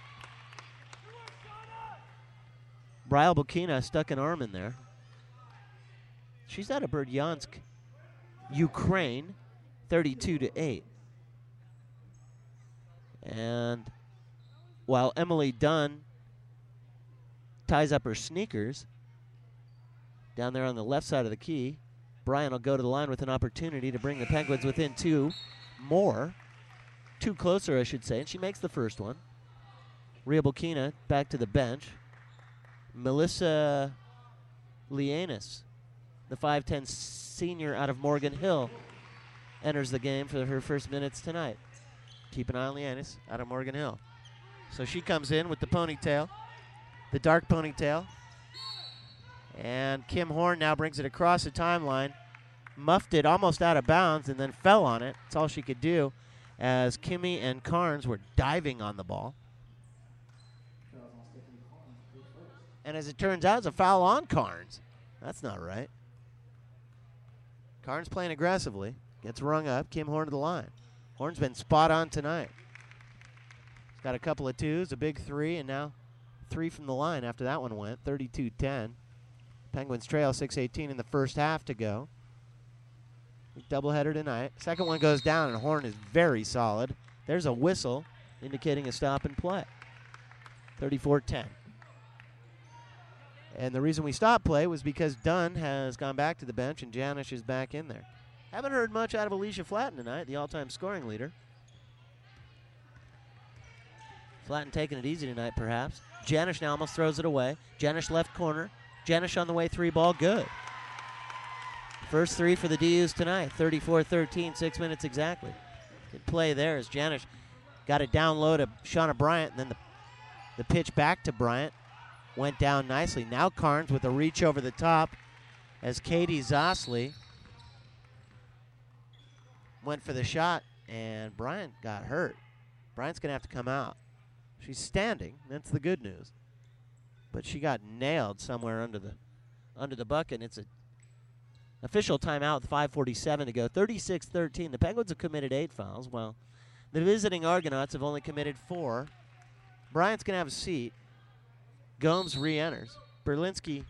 Rhea Bokina stuck an arm in there. She's out of Berdyansk, Ukraine, thirty-two to eight. And while Emily Dunn ties up her sneakers down there on the left side of the key, Bryant will go to the line with an opportunity to bring the Penguins within two more. Two closer, I should say, and she makes the first one. Rhea Bokina back to the bench. Melissa Lianis, the five ten senior out of Morgan Hill, enters the game for her first minutes tonight. Keep an eye on Lianis out of Morgan Hill. So she comes in with the ponytail, the dark ponytail. And Kim Horn now brings it across the timeline. Muffed it almost out of bounds and then fell on it. That's all she could do as Kimmy and Carnes were diving on the ball. And as it turns out, it's a foul on Carnes. That's not right. Carnes playing aggressively. Gets rung up. Kim Horn to the line. Horn's been spot on tonight. He's got a couple of twos, a big three, and now three from the line after that one went. thirty-two ten. Penguins trail six eighteen in the first half to go. Doubleheader tonight. Second one goes down, and Horn is very solid. There's a whistle indicating a stop and play. thirty-four ten. And the reason we stopped play was because Dunn has gone back to the bench and Janish is back in there. Haven't heard much out of Alicia Flatten tonight, the all-time scoring leader. Flatten taking it easy tonight, perhaps. Janish now almost throws it away. Janish left corner. Janish on the way, three ball, good. First three for the D Us tonight, thirty-four thirteen, six minutes exactly. Good play there as Janish got it down low to Shauna Bryant, and then the, the pitch back to Bryant went down nicely. Now Carnes with a reach over the top as Katie Zastley went for the shot, and Bryant got hurt. Bryant's going to have to come out. She's standing. That's the good news. But she got nailed somewhere under the under the bucket. It's a official timeout with five forty-seven to go. thirty-six thirteen. The Penguins have committed eight fouls, while the visiting Argonauts have only committed four. Bryant's going to have a seat. Gomes re-enters. Berlinski,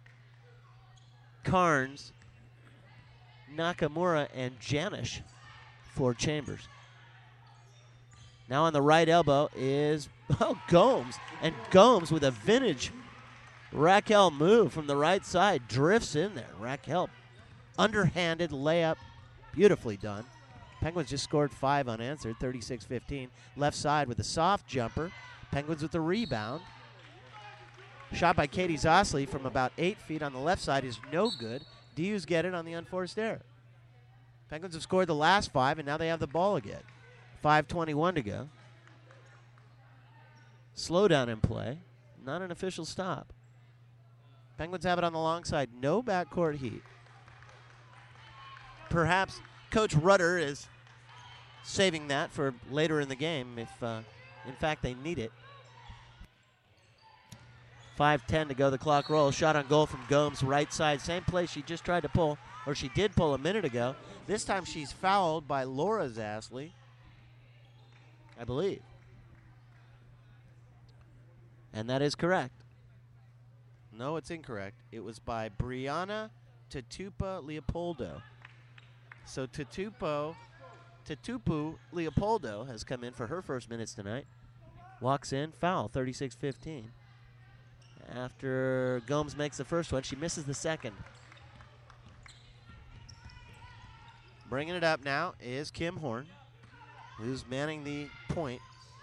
Carnes, Nakamura, and Janish for Chambers. Now on the right elbow is oh, Gomes. And Gomes with a vintage Raquel move from the right side drifts in there. Raquel, underhanded layup, beautifully done. Penguins just scored five unanswered, thirty-six fifteen. Left side with a soft jumper. Penguins with the rebound. Shot by Katie Zosley from about eight feet on the left side is no good. D U's get it on the unforced error. Penguins have scored the last five, and now they have the ball again. five twenty-one to go. Slowdown in play. Not an official stop. Penguins have it on the long side. No backcourt heat. Perhaps Coach Rudder is saving that for later in the game if, uh, in fact, they need it. five ten to go. The clock rolls. Shot on goal from Gomes, right side. Same place she just tried to pull, or she did pull a minute ago. This time she's fouled by Laura Zasley, I believe. And that is correct. No, it's incorrect. It was by Brianna Tatupa Leopoldo. So Tatupo, Tatupu Leopoldo has come in for her first minutes tonight. Walks in, foul, thirty-six fifteen. After Gomes makes the first one, she misses the second. Bringing it up now is Kim Horn, who's manning the point.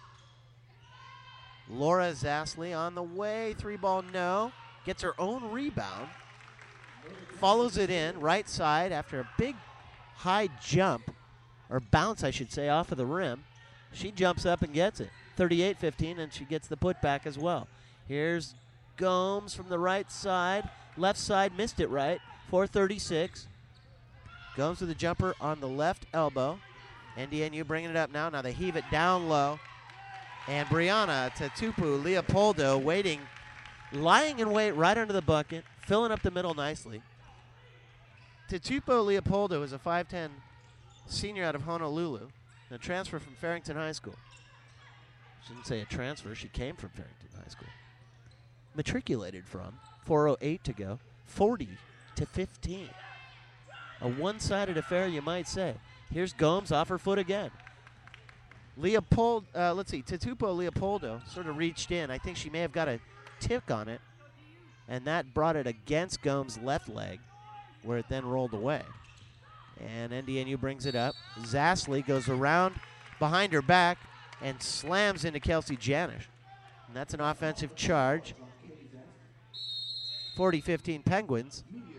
Laura Zasley on the way, three ball no. Gets her own rebound. Follows it in, right side after a big high jump, or bounce I should say, off of the rim. She jumps up and gets it. thirty-eight fifteen, and she gets the putback as well. Here's Gomes from the right side. Left side missed it right. four thirty-six. Gomes with the jumper on the left elbow. N D N U bringing it up now. Now they heave it down low. And Brianna Tatupu Leopoldo waiting, lying in wait right under the bucket, filling up the middle nicely. Tatupu Leopoldo is a five ten senior out of Honolulu, a transfer from Farrington High School. Shouldn't say a transfer, she came from Farrington High School. Matriculated from, four oh eight to go, forty to fifteen. A one-sided affair, you might say. Here's Gomes off her foot again. Leopold, uh, let's see, Tatupu Leopoldo sort of reached in. I think she may have got a tick on it, and that brought it against Gomes' left leg, where it then rolled away. And N D N U brings it up. Zasley goes around behind her back and slams into Kelsey Janish. And that's an offensive charge. forty fifteen Penguins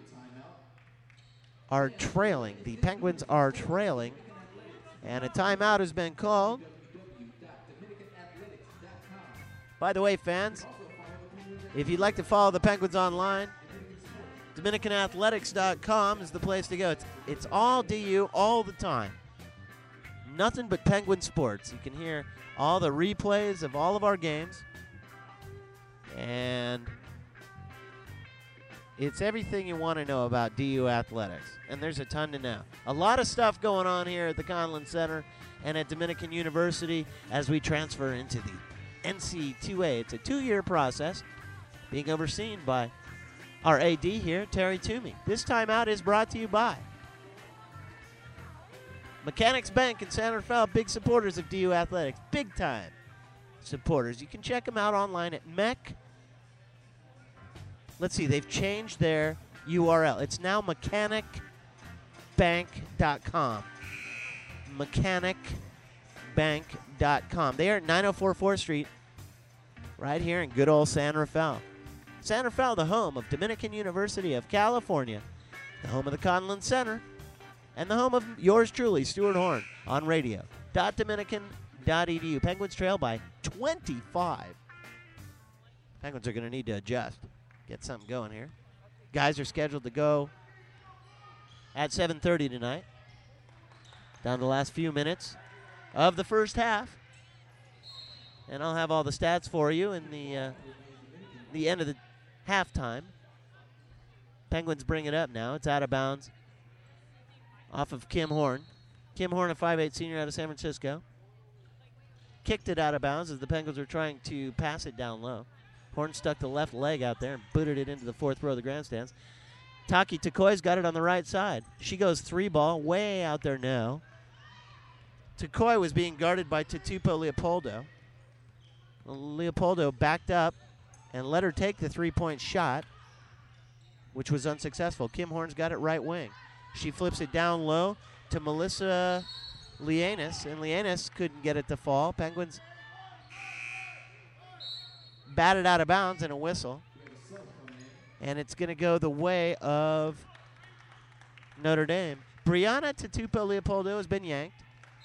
are trailing. The Penguins are trailing. And a timeout has been called. By the way, fans, if you'd like to follow the Penguins online, Dominican Athletics dot com is the place to go. It's, it's all D U all the time. Nothing but Penguin sports. You can hear all the replays of all of our games. And it's everything you want to know about D U athletics. And there's a ton to know. A lot of stuff going on here at the Conlon Center and at Dominican University as we transfer into the N C two A. It's a two-year process being overseen by our A D here, Terry Toomey. This timeout is brought to you by Mechanics Bank in San Rafael, big supporters of D U Athletics, big time supporters. You can check them out online at Mech. Let's see, they've changed their U R L. It's now mechanic bank dot com. mechanic bank dot com. They are at nine oh four fourth Street, right here in good old San Rafael. San Rafael, the home of Dominican University of California, the home of the Conlon Center, and the home of yours truly, Stuart Horn, on radio. Dominican dot E D U. Penguins trail by twenty-five. Penguins are going to need to adjust. Get something going here. Guys are scheduled to go at seven thirty tonight. Down to the last few minutes of the first half. And I'll have all the stats for you in the, uh, the end of the halftime. Penguins bring it up now. It's out of bounds off of Kim Horn. Kim Horn, a five eight senior out of San Francisco. Kicked it out of bounds as the Penguins are trying to pass it down low. Horn stuck the left leg out there and booted it into the fourth row of the grandstands. Taki Takoi's got it on the right side. She goes three ball, way out there now. Takoi was being guarded by Tatupo Leopoldo. Leopoldo backed up and let her take the three-point shot, which was unsuccessful. Kim Horn's got it right wing. She flips it down low to Melissa Lianis, and Lianis couldn't get it to fall. Penguins batted out of bounds and a whistle. And it's going to go the way of Notre Dame. Brianna Tatupo Leopoldo has been yanked.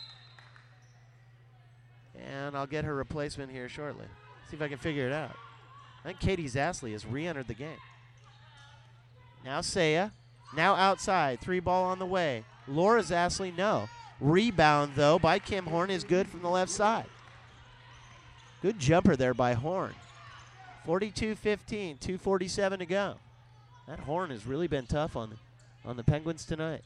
And I'll get her replacement here shortly. See if I can figure it out. I think Katie Zasley has re-entered the game. Now Saya. Now outside. Three ball on the way. Laura Zasley, no. Rebound, though, by Kim Horn is good from the left side. Good jumper there by Horn. forty-two fifteen, two forty-seven to go. That Horn has really been tough on the, on the Penguins tonight.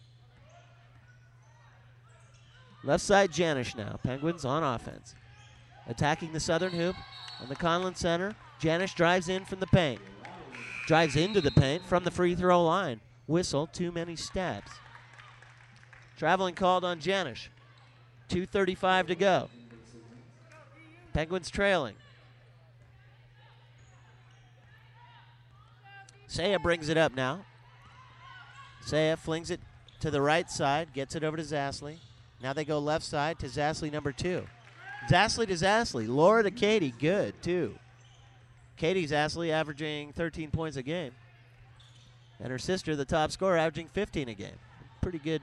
Left side Janish now. Penguins on offense. Attacking the southern hoop on the Conlon Center. Janish drives in from the paint. Drives into the paint from the free throw line. Whistle, too many steps. Traveling called on Janish. two thirty-five to go. Penguins trailing. Saya brings it up now. Saya flings it to the right side, gets it over to Zasley. Now they go left side to Zasley, number two. Zasley to Zasley. Laura to Katie, good, too. Katie Zasley averaging thirteen points a game. And her sister, the top scorer, averaging fifteen a game. Pretty good.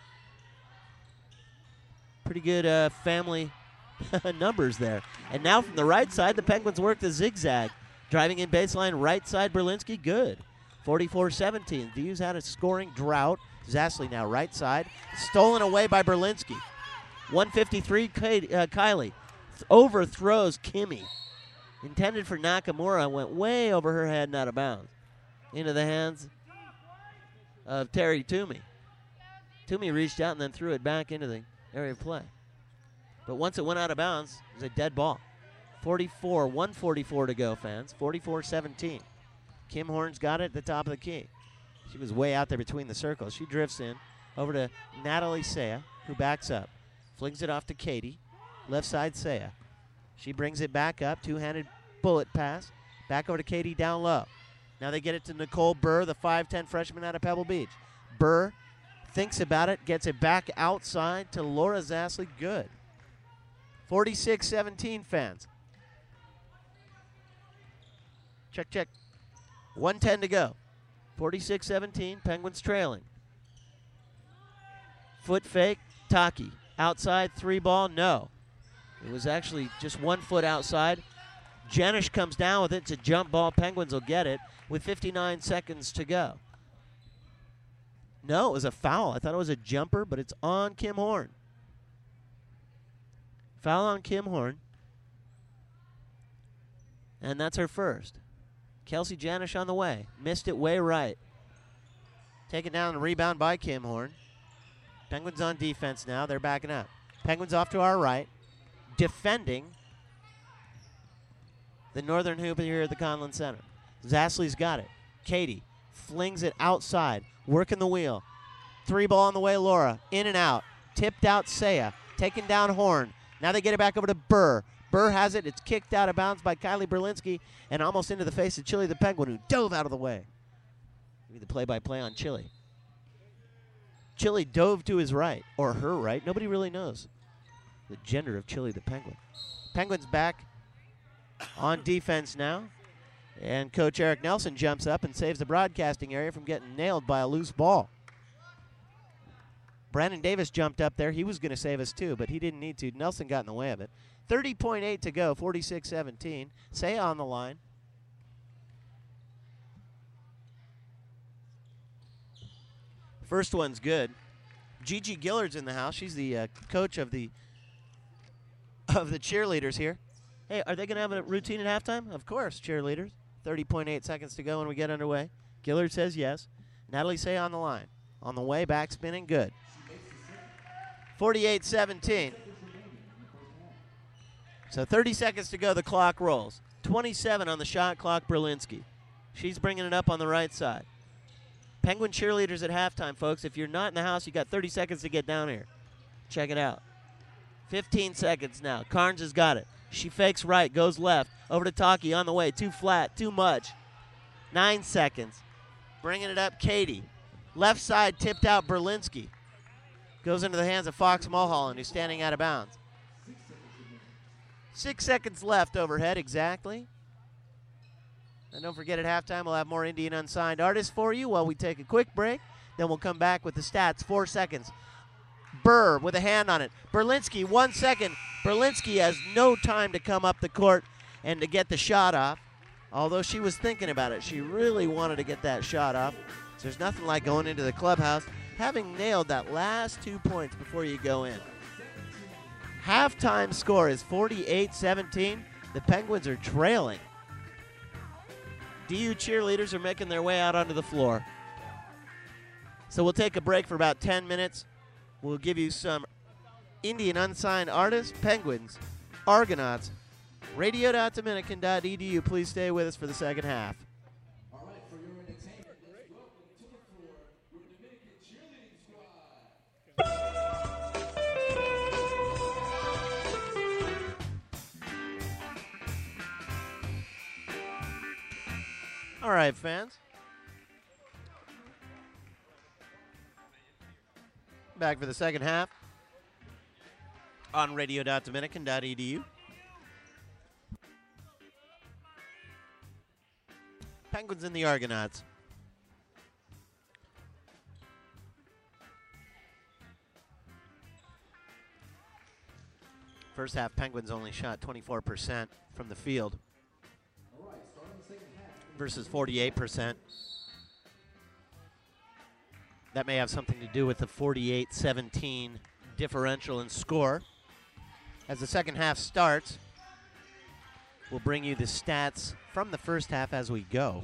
Pretty good uh, family numbers there. And now from the right side, the Penguins work the zigzag. Driving in baseline, right side, Berlinski, good. forty-four seventeen. Views had a scoring drought. Zasley now right side. Stolen away by Berlinski. one fifty-three, Ky- uh, Kylie overthrows Kimmy. Intended for Nakamura, went way over her head and out of bounds. Into the hands of Terry Toomey. Toomey reached out and then threw it back into the area of play. But once it went out of bounds, it was a dead ball. forty-four, one forty-four to go, fans. forty-four seventeen. Kim Horn's got it at the top of the key. She was way out there between the circles. She drifts in over to Natalie Saya, who backs up. Flings it off to Katie. Left side Saya. She brings it back up. Two-handed bullet pass. Back over to Katie down low. Now they get it to Nicole Burr, the five ten freshman out of Pebble Beach. Burr thinks about it, gets it back outside to Laura Zasley. Good. forty-six seventeen, fans. Check, check. one ten to go. forty-six seventeen, Penguins trailing. Foot fake, Taki. Outside, three ball, no. It was actually just one foot outside. Janish comes down with it. It's a jump ball. Penguins will get it with fifty-nine seconds to go. No, it was a foul. I thought it was a jumper, but it's on Kim Horn. Foul on Kim Horn. And that's her first. Kelsey Janish on the way. Missed it way right. Taken down and rebound by Kim Horn. Penguins on defense now. They're backing up. Penguins off to our right. Defending the northern hoop here at the Conlon Center. Zasley's got it. Katie flings it outside. Working the wheel. Three ball on the way, Laura. In and out. Tipped out Saya. Taken down Horn. Now they get it back over to Burr. Burr has it. It's kicked out of bounds by Kylie Berlinski and almost into the face of Chili the Penguin, who dove out of the way. Maybe the play-by-play on Chili. Chili dove to his right, or her right. Nobody really knows the gender of Chili the Penguin. Penguins back on defense now. And Coach Eric Nelson jumps up and saves the broadcasting area from getting nailed by a loose ball. Brandon Davis jumped up there. He was going to save us too, but he didn't need to. Nelson got in the way of it. thirty point eight to go, forty-six seventeen. Saya on the line. First one's good. Gigi Gillard's in the house. She's the uh, coach of the of the cheerleaders here. Hey, are they going to have a routine at halftime? Of course, cheerleaders. thirty point eight seconds to go when we get underway. Gillard says yes. Natalie Saya on the line. On the way, back spinning, good. forty-eight seventeen. So thirty seconds to go, the clock rolls. twenty-seven on the shot clock, Berlinski. She's bringing it up on the right side. Penguin cheerleaders at halftime, folks. If you're not in the house, you got thirty seconds to get down here. Check it out. fifteen seconds now. Carnes has got it. She fakes right, goes left. Over to Taki on the way. Too flat, too much. Nine seconds. Bringing it up, Katie. Left side tipped out, Berlinski. Goes into the hands of Fox Mulholland, who's standing out of bounds. Six seconds left overhead, exactly. And don't forget, at halftime, we'll have more Indian unsigned artists for you while we take a quick break. Then we'll come back with the stats. Four seconds. Burr with a hand on it. Berlinski, one second. Berlinski has no time to come up the court and to get the shot off. Although she was thinking about it. She really wanted to get that shot off. So there's nothing like going into the clubhouse, having nailed that last two points before you go in. Halftime score is forty-eight seventeen. The Penguins are trailing. D U cheerleaders are making their way out onto the floor. So we'll take a break for about ten minutes. We'll give you some Indian unsigned artists, Penguins, Argonauts, radio dot dominican dot e d u. Please stay with us for the second half. All right, for your entertainment, welcome to the floor, your Dominican cheerleading squad. All right, fans. Back for the second half on radio dot dominican dot e d u. Penguins and the Argonauts. First half, Penguins only shot twenty-four percent from the field versus forty-eight percent. That may have something to do with the forty-eight seventeen differential in score. As the second half starts, we'll bring you the stats from the first half as we go.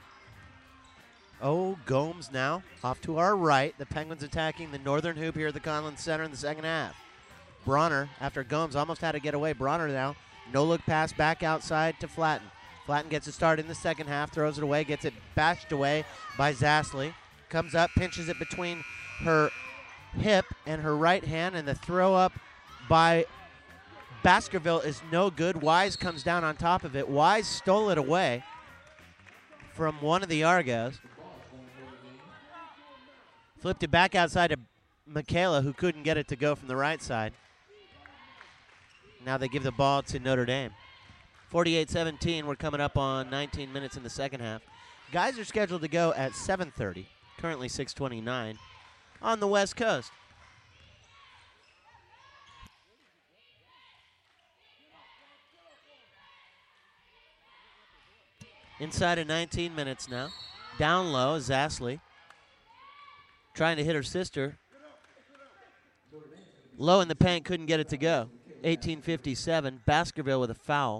Oh, Gomes now off to our right. The Penguins attacking the northern hoop here at the Conlon Center in the second half. Bronner, after Gomes almost had to get away. Bronner now, no-look pass back outside to Flatten. Flatten gets a start in the second half, throws it away, gets it bashed away by Zastley. Comes up, pinches it between her hip and her right hand, and the throw up by Baskerville is no good. Wise comes down on top of it. Wise stole it away from one of the Argos. Flipped it back outside to Michaela, who couldn't get it to go from the right side. Now they give the ball to Notre Dame. forty-eight seventeen, we're coming up on nineteen minutes in the second half. Guys are scheduled to go at seven thirty. Currently six twenty-nine on the West Coast. Inside of nineteen minutes now. Down low, Zastley trying to hit her sister. Low in the paint, couldn't get it to go. eighteen fifty-seven, Baskerville with a foul.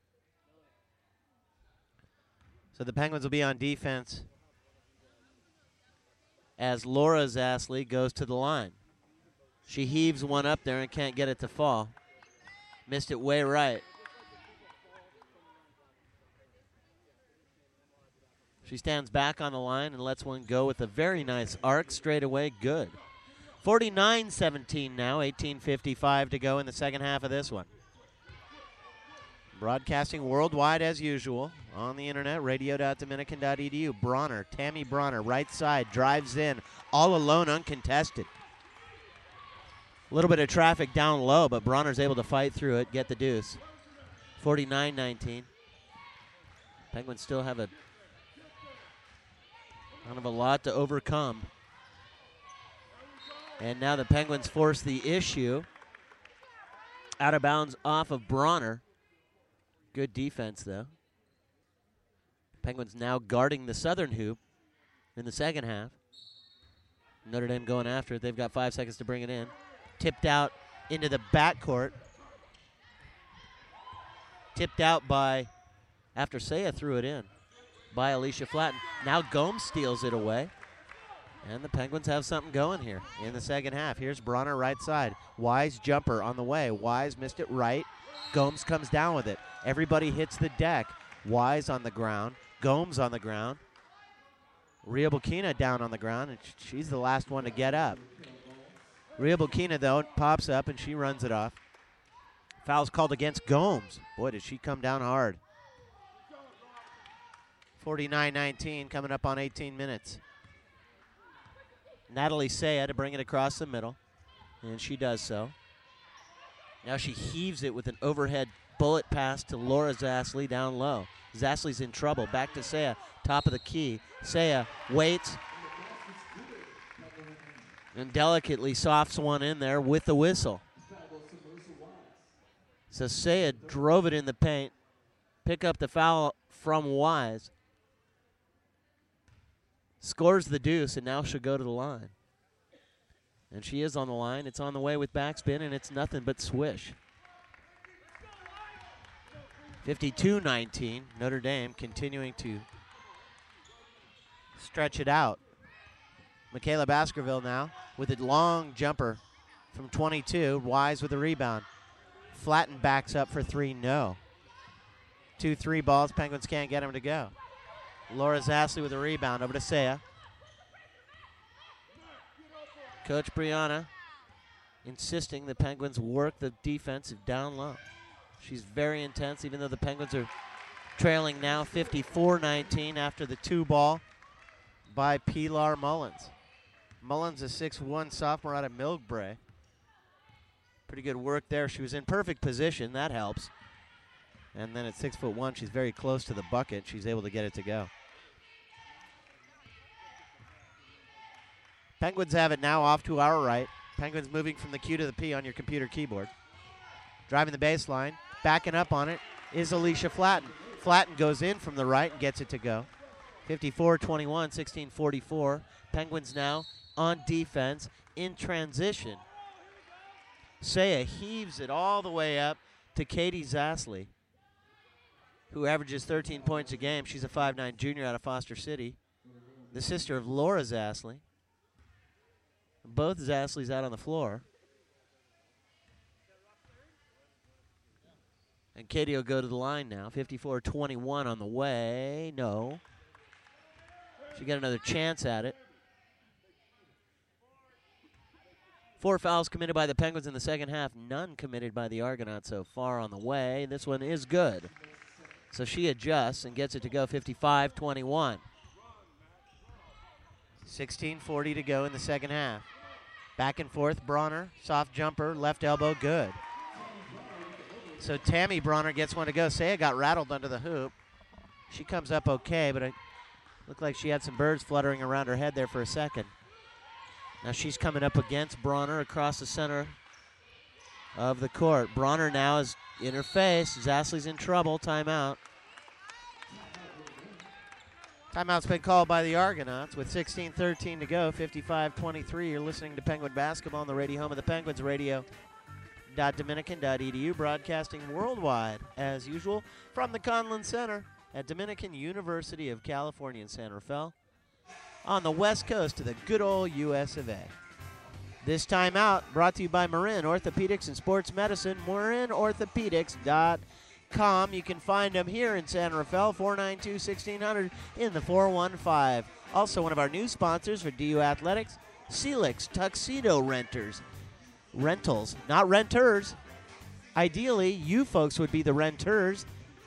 So the Penguins will be on defense as Laura Zastley goes to the line. She heaves one up there and can't get it to fall. Missed it way right. She stands back on the line and lets one go with a very nice arc straight away. Good. forty-nine seventeen now, eighteen fifty-five to go in the second half of this one. Broadcasting worldwide as usual on the internet, radio dot dominican dot e d u. Bronner, Tammy Bronner, right side, drives in, all alone, uncontested. A little bit of traffic down low, but Bronner's able to fight through it, get the deuce. forty-nine nineteen. Penguins still have a kind of a lot to overcome. And now the Penguins force the issue. Out of bounds off of Bronner. Good defense, though. Penguins now guarding the southern hoop in the second half. Notre Dame going after it. They've got five seconds to bring it in. Tipped out into the backcourt. Tipped out by, after Saya threw it in, by Alicia Flatten. Now Gomes steals it away. And the Penguins have something going here in the second half. Here's Bronner right side. Wise jumper on the way. Wise missed it right. Gomes comes down with it. Everybody hits the deck. Wise on the ground. Gomes on the ground. Rhea Bukina down on the ground, and she's the last one to get up. Rhea Bukina, though, pops up, and she runs it off. Foul's called against Gomes. Boy, did she come down hard. forty-nine nineteen, coming up on eighteen minutes. Natalie Saya to bring it across the middle, and she does so. Now she heaves it with an overhead bullet pass to Laura Zasley down low. Zasley's in trouble. Back to Saya, top of the key. Saya waits and delicately softs one in there with the whistle. So Saya drove it in the paint, pick up the foul from Wise, scores the deuce, and now she'll go to the line. And she is on the line. It's on the way with backspin, and it's nothing but swish. fifty-two nineteen, Notre Dame continuing to stretch it out. Michaela Baskerville now with a long jumper from twenty-two. Wise with a rebound. Flatten backs up for three, no. Two three balls, Penguins can't get him to go. Laura Zasley with a rebound over to Saya. Coach Brianna insisting the Penguins work the defensive down low. She's very intense, even though the Penguins are trailing now fifty-four nineteen after the two ball by Pilar Mullins. Mullins, a six one sophomore out of Millbrae. Pretty good work there. She was in perfect position. That helps. And then at six foot one, she's very close to the bucket. She's able to get it to go. Penguins have it now off to our right. Penguins moving from the Q to the P on your computer keyboard. Driving the baseline. Backing up on it is Alicia Flatten. Flatten goes in from the right and gets it to go. fifty-four twenty-one, sixteen forty-four. Penguins now on defense in transition. Saya heaves it all the way up to Katie Zasley, who averages thirteen points a game. She's a five nine junior out of Foster City, the sister of Laura Zasley. Both Zasleys out on the floor. And Katie will go to the line now. fifty-four twenty-one on the way. No. She got another chance at it. Four fouls committed by the Penguins in the second half. None committed by the Argonauts so far on the way. This one is good. So she adjusts and gets it to go fifty-five twenty-one. sixteen forty to go in the second half. Back and forth, Bronner, soft jumper, left elbow, good. So Tammy Bronner gets one to go. Saya got rattled under the hoop. She comes up okay, but it looked like she had some birds fluttering around her head there for a second. Now she's coming up against Bronner across the center of the court. Bronner now is in her face. Zasley's in trouble. Timeout. Timeout's been called by the Argonauts with sixteen thirteen to go, fifty-five twenty-three. You're listening to Penguin Basketball on the radio home of the Penguins, radio dot dominican dot e d u, broadcasting worldwide, as usual, from the Conlin Center at Dominican University of California in San Rafael on the west coast of the good old U S of A. This timeout brought to you by Marin Orthopedics and Sports Medicine, marin orthopedics dot com. You can find them here in San Rafael, four nine two, sixteen hundred in the four one five. Also one of our new sponsors for D U Athletics, Celix Tuxedo Renters. Rentals, not renters. Ideally, you folks would be the renters.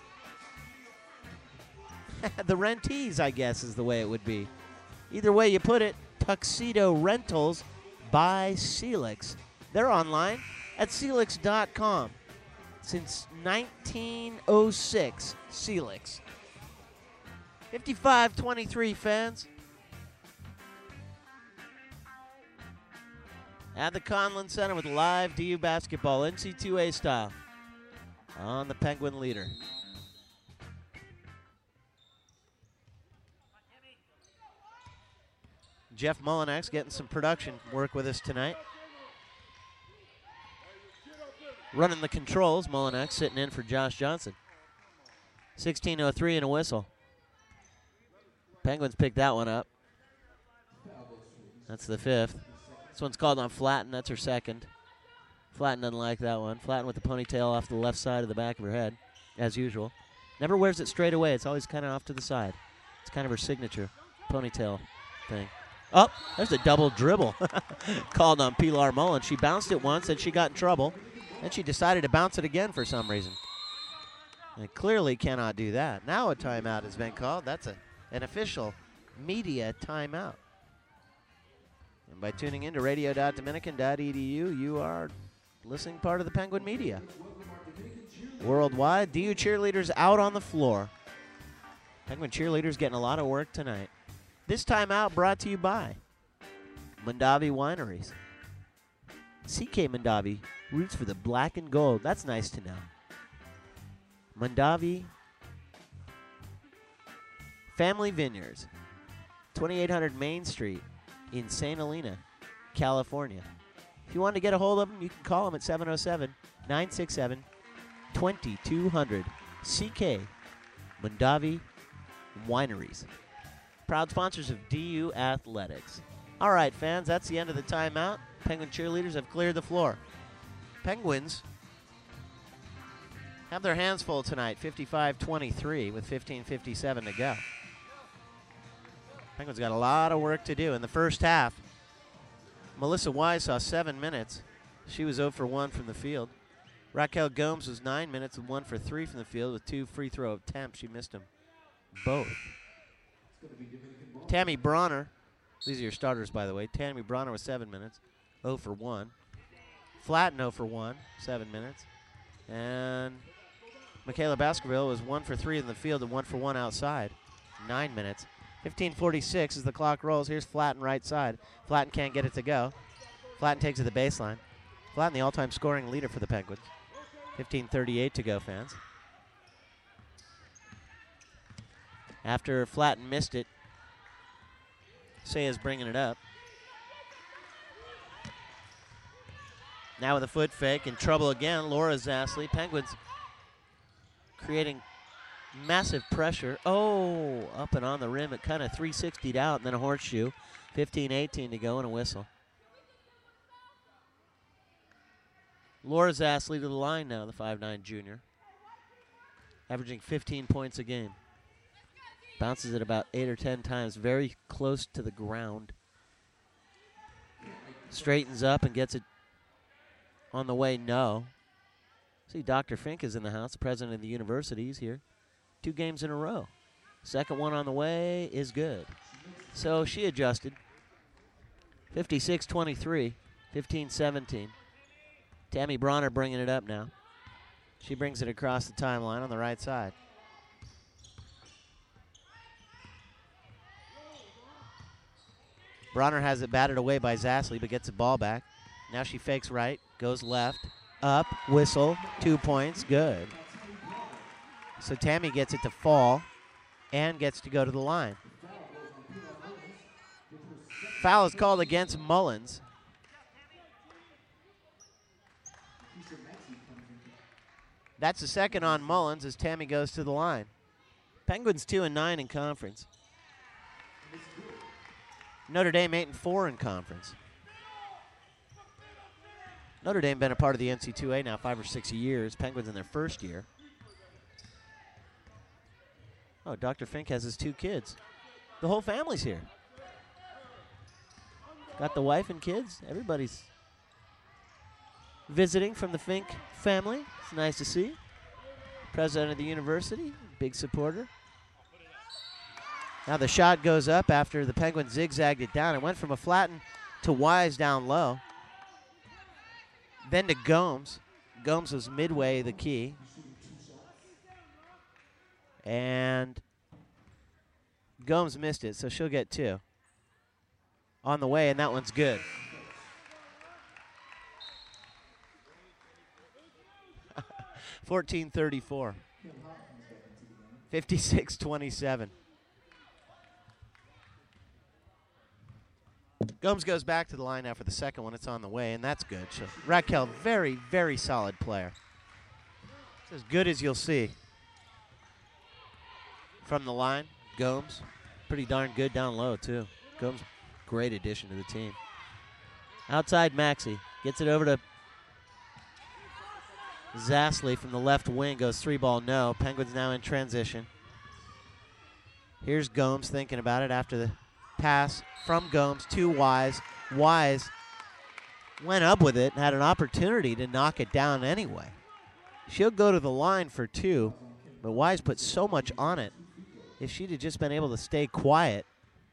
The rentees, I guess, is the way it would be. Either way you put it, Tuxedo Rentals by Celix. They're online at celix dot com. Since nineteen oh six, Celix. fifty-five twenty-three, fans. At the Conlin Center with live D U basketball, N C two A style, on the Penguin Leader. Jeff Mullinex getting some production work with us tonight. Running the controls, Mullinex sitting in for Josh Johnson. sixteen oh three and a whistle. Penguins picked that one up. That's the fifth. This one's called on Flatten. That's her second. Flatten doesn't like that one. Flatten with the ponytail off the left side of the back of her head, as usual. Never wears it straight away. It's always kind of off to the side. It's kind of her signature ponytail thing. Oh, there's a double dribble called on Pilar Mullins. She bounced it once, and she got in trouble. Then she decided to bounce it again for some reason. And clearly cannot do that. Now a timeout has been called. That's a, an official media timeout. And by tuning in to radio dot dominican dot e d u, you are listening part of the Penguin Media. Worldwide, D U cheerleaders out on the floor. Penguin cheerleaders getting a lot of work tonight. This timeout brought to you by Mondavi Wineries. C K Mondavi roots for the black and gold. That's nice to know. Mondavi Family Vineyards, twenty-eight hundred Main Street in Saint Helena, California. If you want to get a hold of them, you can call them at seven oh seven, nine six seven, two two zero zero. C K Mondavi Wineries. Proud sponsors of D U Athletics. All right, fans, that's the end of the timeout. Penguin cheerleaders have cleared the floor. Penguins have their hands full tonight, fifty-five twenty-three with fifteen fifty-seven to go. Penguins got a lot of work to do in the first half. Melissa Wise saw seven minutes. She was zero for one from the field. Raquel Gomes was nine minutes and one for three from the field with two free throw attempts. She missed them both. Tammy Bronner, these are your starters, by the way. Tammy Bronner was seven minutes, zero for one. Flatten zero for one, seven minutes. And Michaela Baskerville was one for three in the field and one for one outside, nine minutes. fifteen forty-six as the clock rolls. Here's Flatten right side. Flatten can't get it to go. Flatten takes it to the baseline. Flatten the all-time scoring leader for the Penguins. fifteen thirty-eight to go, fans. After Flatten missed it, Saya's bringing it up. Now with a foot fake, in trouble again, Laura Zastley. Penguins creating massive pressure. Oh, up and on the rim. It kind of three sixty'd out and then a horseshoe. fifteen eighteen to go and a whistle. Laura Zastley to the line now, the five nine junior. Averaging fifteen points a game. Bounces it about eight or ten times, very close to the ground. Straightens up and gets it on the way, no. See, Doctor Fink is in the house, the president of the university. He's here. Two games in a row. Second one on the way is good. So she adjusted. fifty-six twenty-three, fifteen seventeen. Tammy Bronner bringing it up now. She brings it across the timeline on the right side. Bronner has it batted away by Zastley, but gets the ball back. Now she fakes right, goes left, up, whistle, two points, good. So Tammy gets it to fall and gets to go to the line. Foul is called against Mullins. That's the second on Mullins as Tammy goes to the line. Penguins two and nine in conference. Notre Dame eight and four in conference. Notre Dame been a part of the N C double A now five or six years. Penguins in their first year. Oh, Doctor Fink has his two kids. The whole family's here. Got the wife and kids. Everybody's visiting from the Fink family. It's nice to see. President of the university, big supporter. Now the shot goes up after the Penguins zigzagged it down. It went from a Flatten to Wise down low. Then to Gomes. Gomes was midway the key. And Gomes missed it, so she'll get two. On the way, and that one's good. fourteen thirty-four. fifty-six twenty-seven. Gomes goes back to the line now for the second one. It's on the way, and that's good. So Raquel, very, very solid player. It's as good as you'll see. From the line, Gomes, pretty darn good down low, too. Gomes, great addition to the team. Outside Maxey, gets it over to Zastley from the left wing goes three ball no. Penguins now in transition. Here's Gomes thinking about it after the pass from Gomes to Wise. Wise went up with it and had an opportunity to knock it down anyway. She'll go to the line for two, but Wise put so much on it. If she'd have just been able to stay quiet,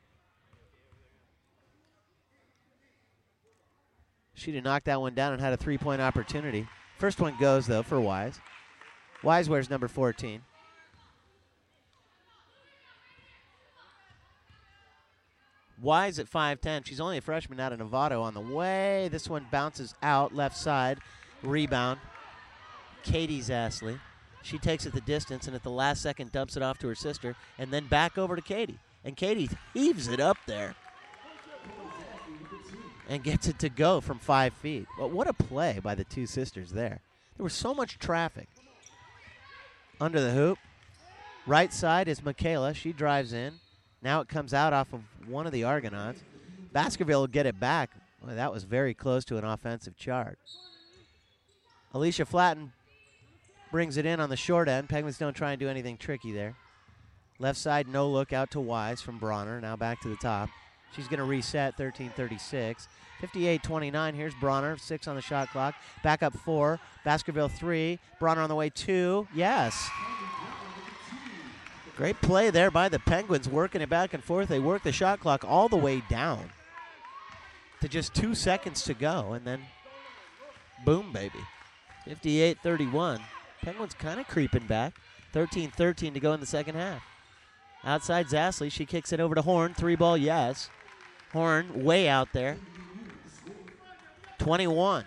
she'd have knocked that one down and had a three-point opportunity. First one goes, though, for Wise. Wise wears number fourteen. Wise at five ten. She's only a freshman out of Novato on the way. This one bounces out left side. Rebound. Katie Zastley. She takes it the distance and at the last second dumps it off to her sister and then back over to Katie. And Katie heaves it up there and gets it to go from five feet. But what a play by the two sisters there. There was so much traffic. Under the hoop. Right side is Michaela. She drives in. Now it comes out off of one of the Argonauts. Baskerville will get it back. Well, that was very close to an offensive charge. Alicia Flatten brings it in on the short end. Penguins don't try and do anything tricky there. Left side, no look out to Wise from Bronner. Now back to the top. She's going to reset, thirteen thirty-six. fifty-eight twenty-nine. Here's Bronner, six on the shot clock. Back up four. Baskerville three. Bronner on the way two. Yes. Great play there by the Penguins, working it back and forth. They work the shot clock all the way down to just two seconds to go, and then boom, baby. fifty-eight thirty-one. Penguins kind of creeping back. thirteen thirteen to go in the second half. Outside Zastley, she kicks it over to Horn. Three ball, yes. Horn way out there. twenty-one.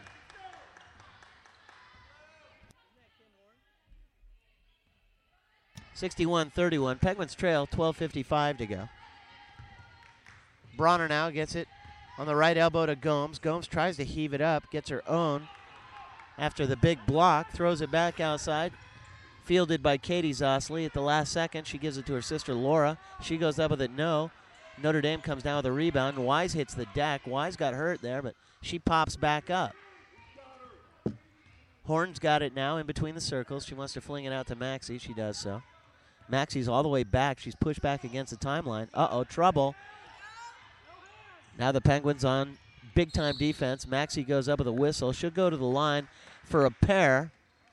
sixty-one thirty-one. Penguins trail, twelve fifty-five to go. Bronner now gets it on the right elbow to Gomes. Gomes tries to heave it up, gets her own after the big block, throws it back outside. Fielded by Katie Zastley at the last second. She gives it to her sister Laura. She goes up with it, no. Notre Dame comes down with a rebound. Wise hits the deck. Wise got hurt there, but she pops back up. Horn's got it now in between the circles. She wants to fling it out to Maxie. She does so. Maxie's all the way back. She's pushed back against the timeline. Uh-oh, trouble. Now the Penguins on big-time defense. Maxie goes up with a whistle. She'll go to the line for a pair.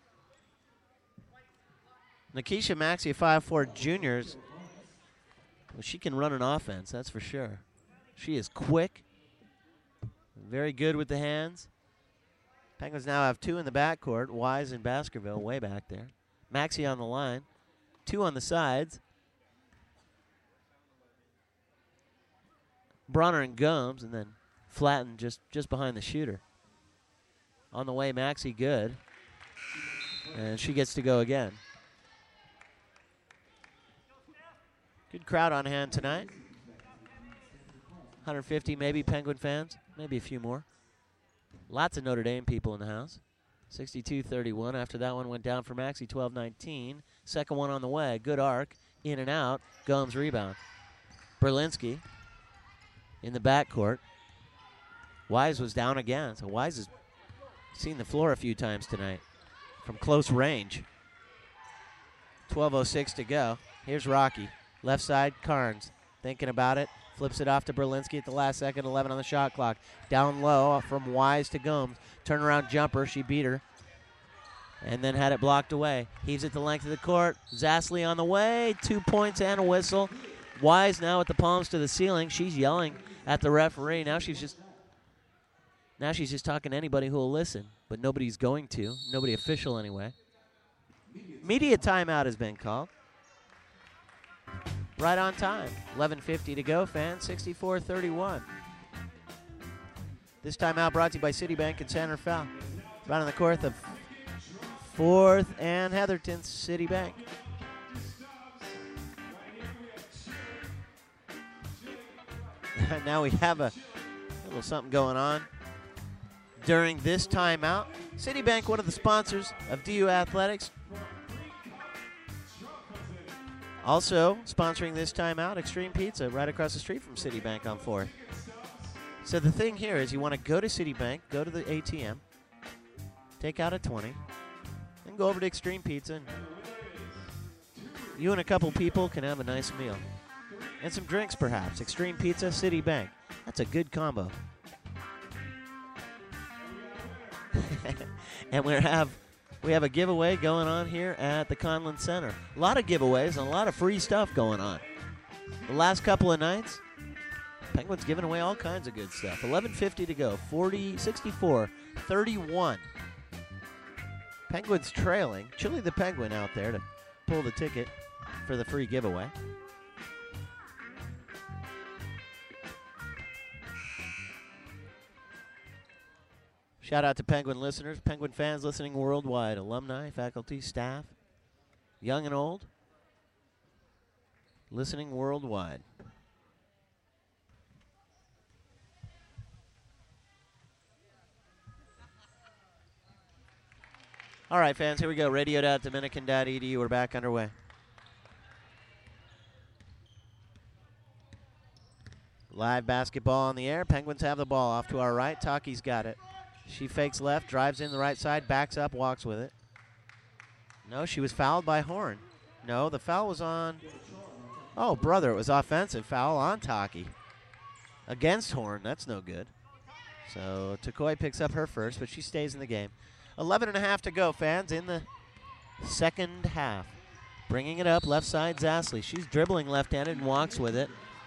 Nikisha Maxie, five four juniors. Well, she can run an offense, that's for sure. She is quick. Very good with the hands. Penguins now have two in the backcourt. Wise and Baskerville way back there. Maxie on the line. Two on the sides. Bronner and Gomes, and then Flatten just, just behind the shooter. On the way, Maxie good. And she gets to go again. Good crowd on hand tonight. one hundred fifty maybe Penguin fans, maybe a few more. Lots of Notre Dame people in the house. sixty-two thirty-one. After that one went down for Maxie, twelve nineteen. Second one on the way. Good arc. In and out. Gomes rebound. Berlinski in the backcourt. Wise was down again. So Wise has seen the floor a few times tonight from close range. twelve oh six to go. Here's Rocky. Left side, Carnes thinking about it. Flips it off to Berlinski at the last second. eleven on the shot clock. Down low from Wise to Gomes. Turnaround jumper. She beat her. And then had it blocked away. Heaves it the length of the court. Zastley on the way. Two points and a whistle. Wise now with the palms to the ceiling. She's yelling at the referee. Now she's just now she's just talking to anybody who will listen. But nobody's going to. Nobody official anyway. Media timeout has been called. Right on time. eleven fifty to go, fans. sixty-four thirty-one. This timeout brought to you by Citibank and Santa Fe. Right on the course of fourth and Heatherton, Citibank. Now we have a little something going on during this timeout. Citibank, one of the sponsors of D U Athletics. Also sponsoring this timeout, Extreme Pizza, right across the street from Citibank on fourth. So the thing here is you want to go to Citibank, go to the A T M, take out a twenty, go over to Extreme Pizza, and you and a couple people can have a nice meal. And some drinks, perhaps. Extreme Pizza, Citibank. That's a good combo. And we have we have a giveaway going on here at the Conlin Center. A lot of giveaways and a lot of free stuff going on. The last couple of nights, Penguins giving away all kinds of good stuff. eleven fifty to go. forty, sixty-four, thirty-one. Penguins trailing. Chili the Penguin out there to pull the ticket for the free giveaway. Shout out to Penguin listeners, Penguin fans listening worldwide, alumni, faculty, staff, young and old, listening worldwide. All right, fans, here we go. radio dot dominican dot e d u. We're back underway. Live basketball on the air. Penguins have the ball off to our right. Taki's got it. She fakes left, drives in the right side, backs up, walks with it. No, she was fouled by Horn. No, the foul was on. Oh, brother, it was offensive foul on Taki. Against Horn. That's no good. So Takoi picks up her first, but she stays in the game. eleven and a half to go, fans, in the second half. Bringing it up, left side, Zasley. She's dribbling left-handed and walks with it.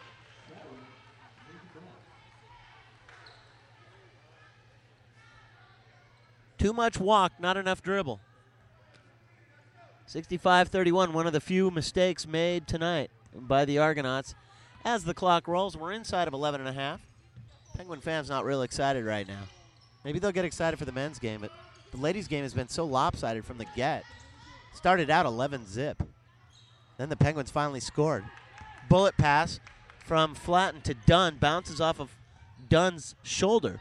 Too much walk, not enough dribble. sixty-five thirty-one, one of the few mistakes made tonight by the Argonauts. As the clock rolls, we're inside of eleven and a half. Penguin fans not real excited right now. Maybe they'll get excited for the men's game, but the ladies' game has been so lopsided from the get. Started out eleven zip. Then the Penguins finally scored. Bullet pass from Flatten to Dunn, bounces off of Dunn's shoulder.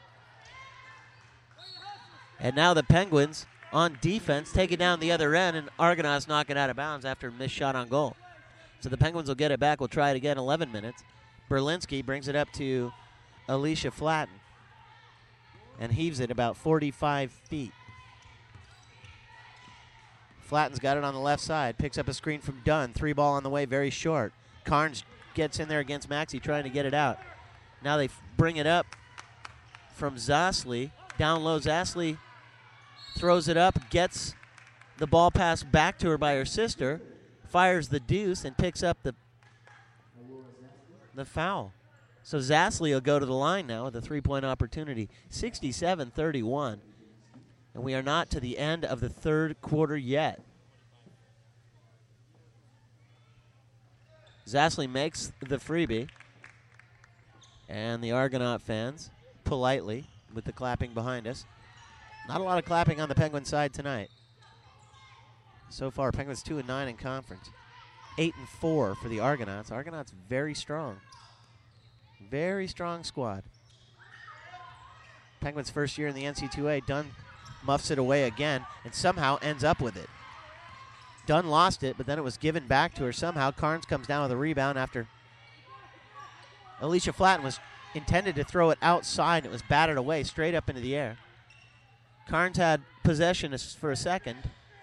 And now the Penguins on defense take it down the other end, and Argonauts knock it out of bounds after a missed shot on goal. So the Penguins will get it back. We'll try it again, eleven minutes. Berlinski brings it up to Alicia Flatten and heaves it about forty-five feet. Flatten's got it on the left side, picks up a screen from Dunn. Three ball on the way, very short. Carnes gets in there against Maxey, trying to get it out. Now they f- bring it up from Zasley. Down low, Zasley throws it up, gets the ball pass back to her by her sister, fires the deuce, and picks up the the foul. So Zasley will go to the line now with a three-point opportunity. sixty-seven thirty-one. And we are not to the end of the third quarter yet. Zasley makes the freebie. And the Argonaut fans, politely, with the clapping behind us. Not a lot of clapping on the Penguin side tonight. So far, Penguins two and nine in conference. Eight and four for the Argonauts. Argonauts very strong. Very strong squad. Penguins' first year in the N C double A. Dunn muffs it away again and somehow ends up with it. Dunn lost it, but then it was given back to her somehow. Carnes comes down with a rebound after Alicia Flatten was intended to throw it outside. It was batted away straight up into the air. Carnes had possession for a second,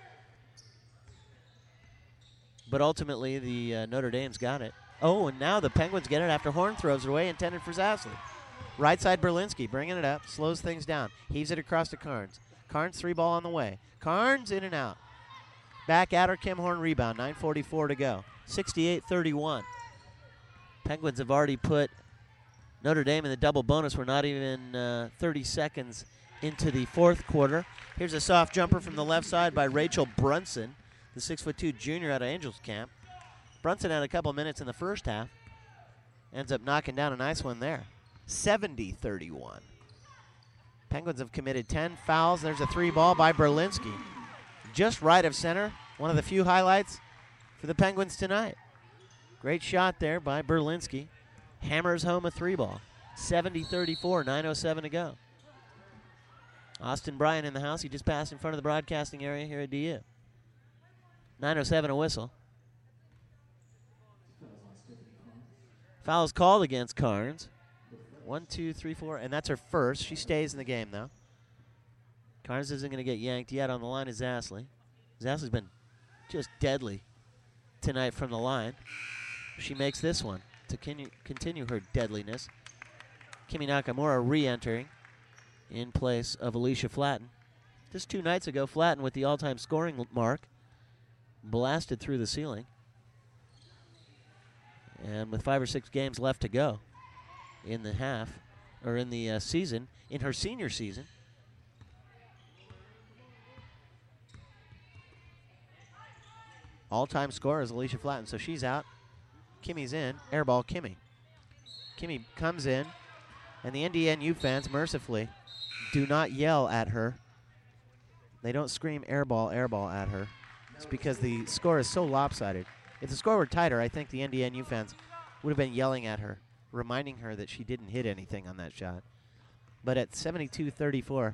but ultimately the uh, Notre Dame's got it. Oh, and now the Penguins get it after Horn throws it away, intended for Zasley. Right side Berlinski bringing it up, slows things down, heaves it across to Carnes. Carnes three ball on the way. Carnes in and out. Back at her, Kim Horn rebound, nine forty-four to go. sixty-eight thirty-one. Penguins have already put Notre Dame in the double bonus. We're not even uh, thirty seconds into the fourth quarter. Here's a soft jumper from the left side by Rachel Brunson, the six foot two junior out of Angels Camp. Brunson had a couple minutes in the first half. Ends up knocking down a nice one there. seventy thirty-one. Penguins have committed ten fouls. There's a three ball by Berlinski. Just right of center. One of the few highlights for the Penguins tonight. Great shot there by Berlinski. Hammers home a three ball. seventy thirty-four, nine oh seven to go. Austin Bryan in the house. He just passed in front of the broadcasting area here at D U. nine oh seven a whistle. Foul is called against Carnes. One, two, three, four, and that's her first. She stays in the game, though. Carnes isn't going to get yanked yet. On the line is Zasley. Zasley's been just deadly tonight from the line. She makes this one to continue, continue her deadliness. Kimi Nakamura re-entering in place of Alicia Flatten. Just two nights ago, Flatten with the all-time scoring mark blasted through the ceiling. And with five or six games left to go in the half, or in the uh, season, in her senior season, all-time scorer is Alicia Flatten, so she's out. Kimi's in. Airball Kimi. Kimi comes in, and the N D N U fans mercifully do not yell at her. They don't scream airball, airball at her. It's because the score is so lopsided. If the score were tighter, I think the N D N U fans would have been yelling at her, reminding her that she didn't hit anything on that shot. But at seventy-two thirty-four,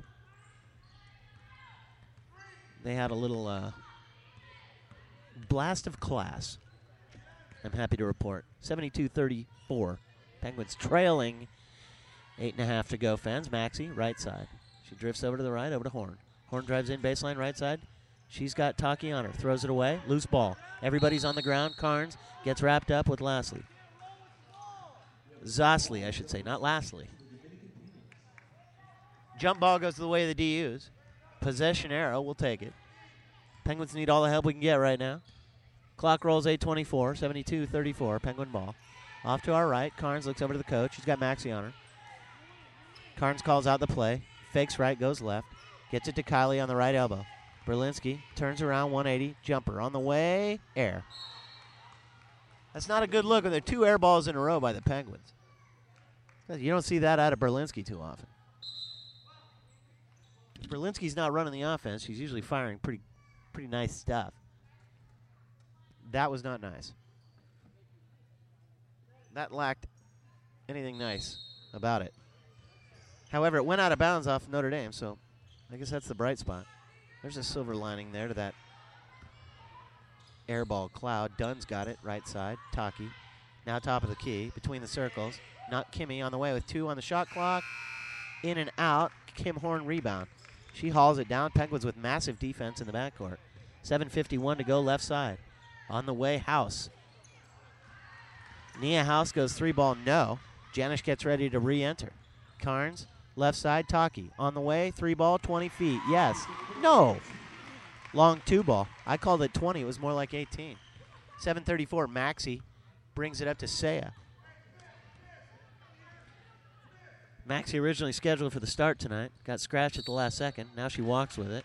they had a little uh, blast of class. I'm happy to report. seventy-two thirty-four. Penguins trailing. Eight and a half to go, fans. Maxey, right side. She drifts over to the right, over to Horn. Horn drives in, baseline, right side. She's got Taki on her. Throws it away. Loose ball. Everybody's on the ground. Carnes gets wrapped up with Lastly. Zasley, I should say, not Lastly. Jump ball goes the way of the D Us. Possession arrow, we'll take it. Penguins need all the help we can get right now. Clock rolls eight twenty-four, seventy-two thirty-four, Penguin ball. Off to our right, Carnes looks over to the coach. He's got Maxey on her. Carnes calls out the play. Fakes right, goes left. Gets it to Kylie on the right elbow. Berlinski turns around, one eighty, jumper. On the way, air. That's not a good look when there are two air balls in a row by the Penguins. You don't see that out of Berlinski too often. Berlinski's not running the offense. She's usually firing pretty, pretty nice stuff. That was not nice. That lacked anything nice about it. However, it went out of bounds off Notre Dame, so I guess that's the bright spot. There's a silver lining there to that airball cloud. Dunn's got it, right side. Taki, now top of the key, between the circles. Not Kimi on the way with two on the shot clock. In and out. Kim Horn rebound. She hauls it down. Penguins with massive defense in the backcourt. seven fifty-one to go left side. On the way, House. Nia House goes three ball, no. Janish gets ready to re-enter. Carnes, left side, Taki. On the way, three ball, twenty feet. Yes. No. Long two ball. I called it twenty. It was more like eighteen. seven thirty-four, Maxey brings it up to Saya. Maxey originally scheduled for the start tonight. Got scratched at the last second. Now she walks with it.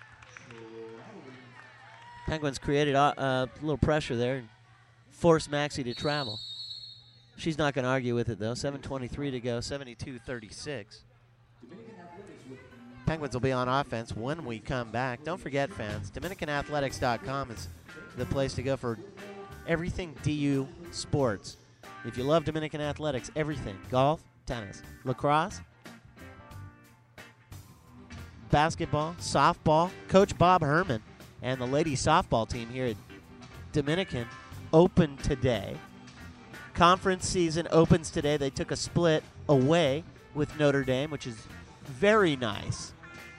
Penguins created a uh, little pressure there and forced Maxey to travel. She's not going to argue with it, though. seven twenty-three to go, seventy-two thirty-six. Penguins will be on offense when we come back. Don't forget, fans, Dominican Athletics dot com is the place to go for everything D U sports. If you love Dominican athletics, everything. Golf, tennis, lacrosse, basketball, softball. Coach Bob Herman and the ladies softball team here at Dominican open today. Conference season opens today. They took a split away with Notre Dame, which is very nice.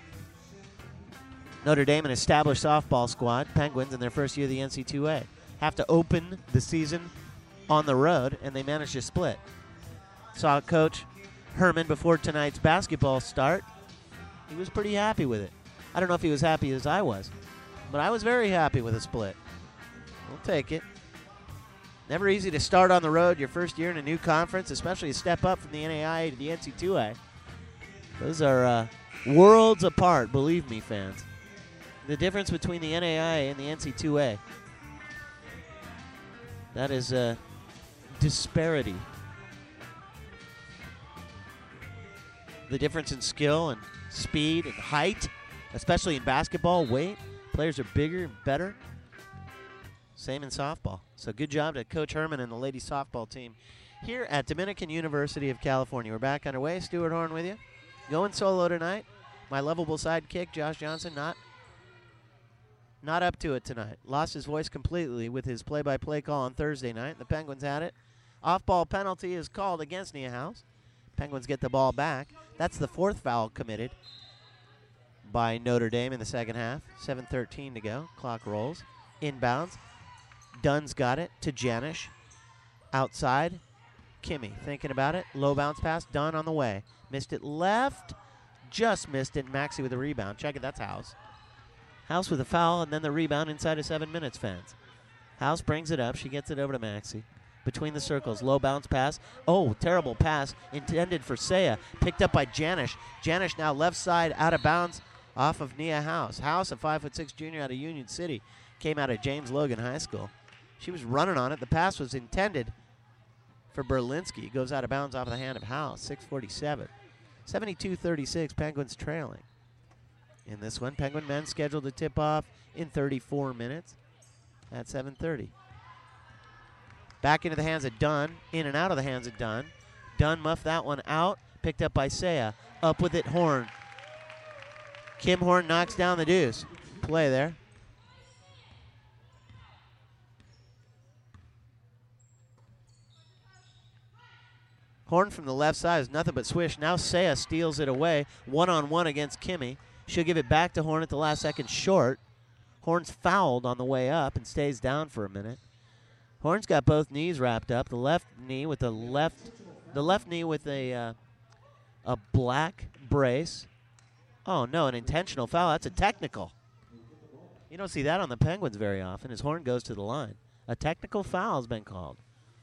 Notre Dame, an established softball squad. Penguins in their first year of the N C double A. Have to open the season on the road, and they managed to split. Saw Coach Herman before tonight's basketball start. He was pretty happy with it. I don't know if he was happy as I was, but I was very happy with a split. We'll take it. Never easy to start on the road your first year in a new conference, especially a step up from the N A I A to the N C double A. Those are uh, worlds apart, believe me, fans. The difference between the N A I A and the N C double A. That is a disparity. The difference in skill and speed and height, especially in basketball, weight. Players are bigger and better. Same in softball. So good job to Coach Herman and the ladies softball team here at Dominican University of California. We're back underway. Stuart Horn with you. Going solo tonight. My lovable sidekick, Josh Johnson, not, not up to it tonight. Lost his voice completely with his play-by-play call on Thursday night. The Penguins had it. Off-ball penalty is called against Nia House. Penguins get the ball back. That's the fourth foul committed by Notre Dame in the second half. seven thirteen to go. Clock rolls. Inbounds. Dunn's got it to Janish. Outside. Kimmy thinking about it. Low bounce pass. Dunn on the way. Missed it left. Just missed it. Maxey with a rebound. Check it. That's House. House with a foul, and then the rebound inside of seven minutes, fans. House brings it up. She gets it over to Maxey. Between the circles. Low bounce pass. Oh, terrible pass. Intended for Saya. Picked up by Janish. Janish now left side out of bounds off of Nia House. House, a five foot six junior out of Union City, came out of James Logan High School. She was running on it. The pass was intended for Berlinski. It goes out of bounds off of the hand of House. six forty-seven. seventy-two thirty-six. Penguins trailing. In this one, Penguin men scheduled to tip off in thirty-four minutes at seven thirty. Back into the hands of Dunn. In and out of the hands of Dunn. Dunn muffed that one out. Picked up by Saya. Up with it, Horn. Kim Horn knocks down the deuce. Play there. Horn from the left side is nothing but swish. Now Saya steals it away. One-on-one against Kimmy. She'll give it back to Horn at the last second short. Horn's fouled on the way up and stays down for a minute. Horn's got both knees wrapped up. The left knee with the left, the left knee with a uh, a black brace. Oh no, an intentional foul. That's a technical. You don't see that on the Penguins very often as Horn goes to the line. A technical foul has been called.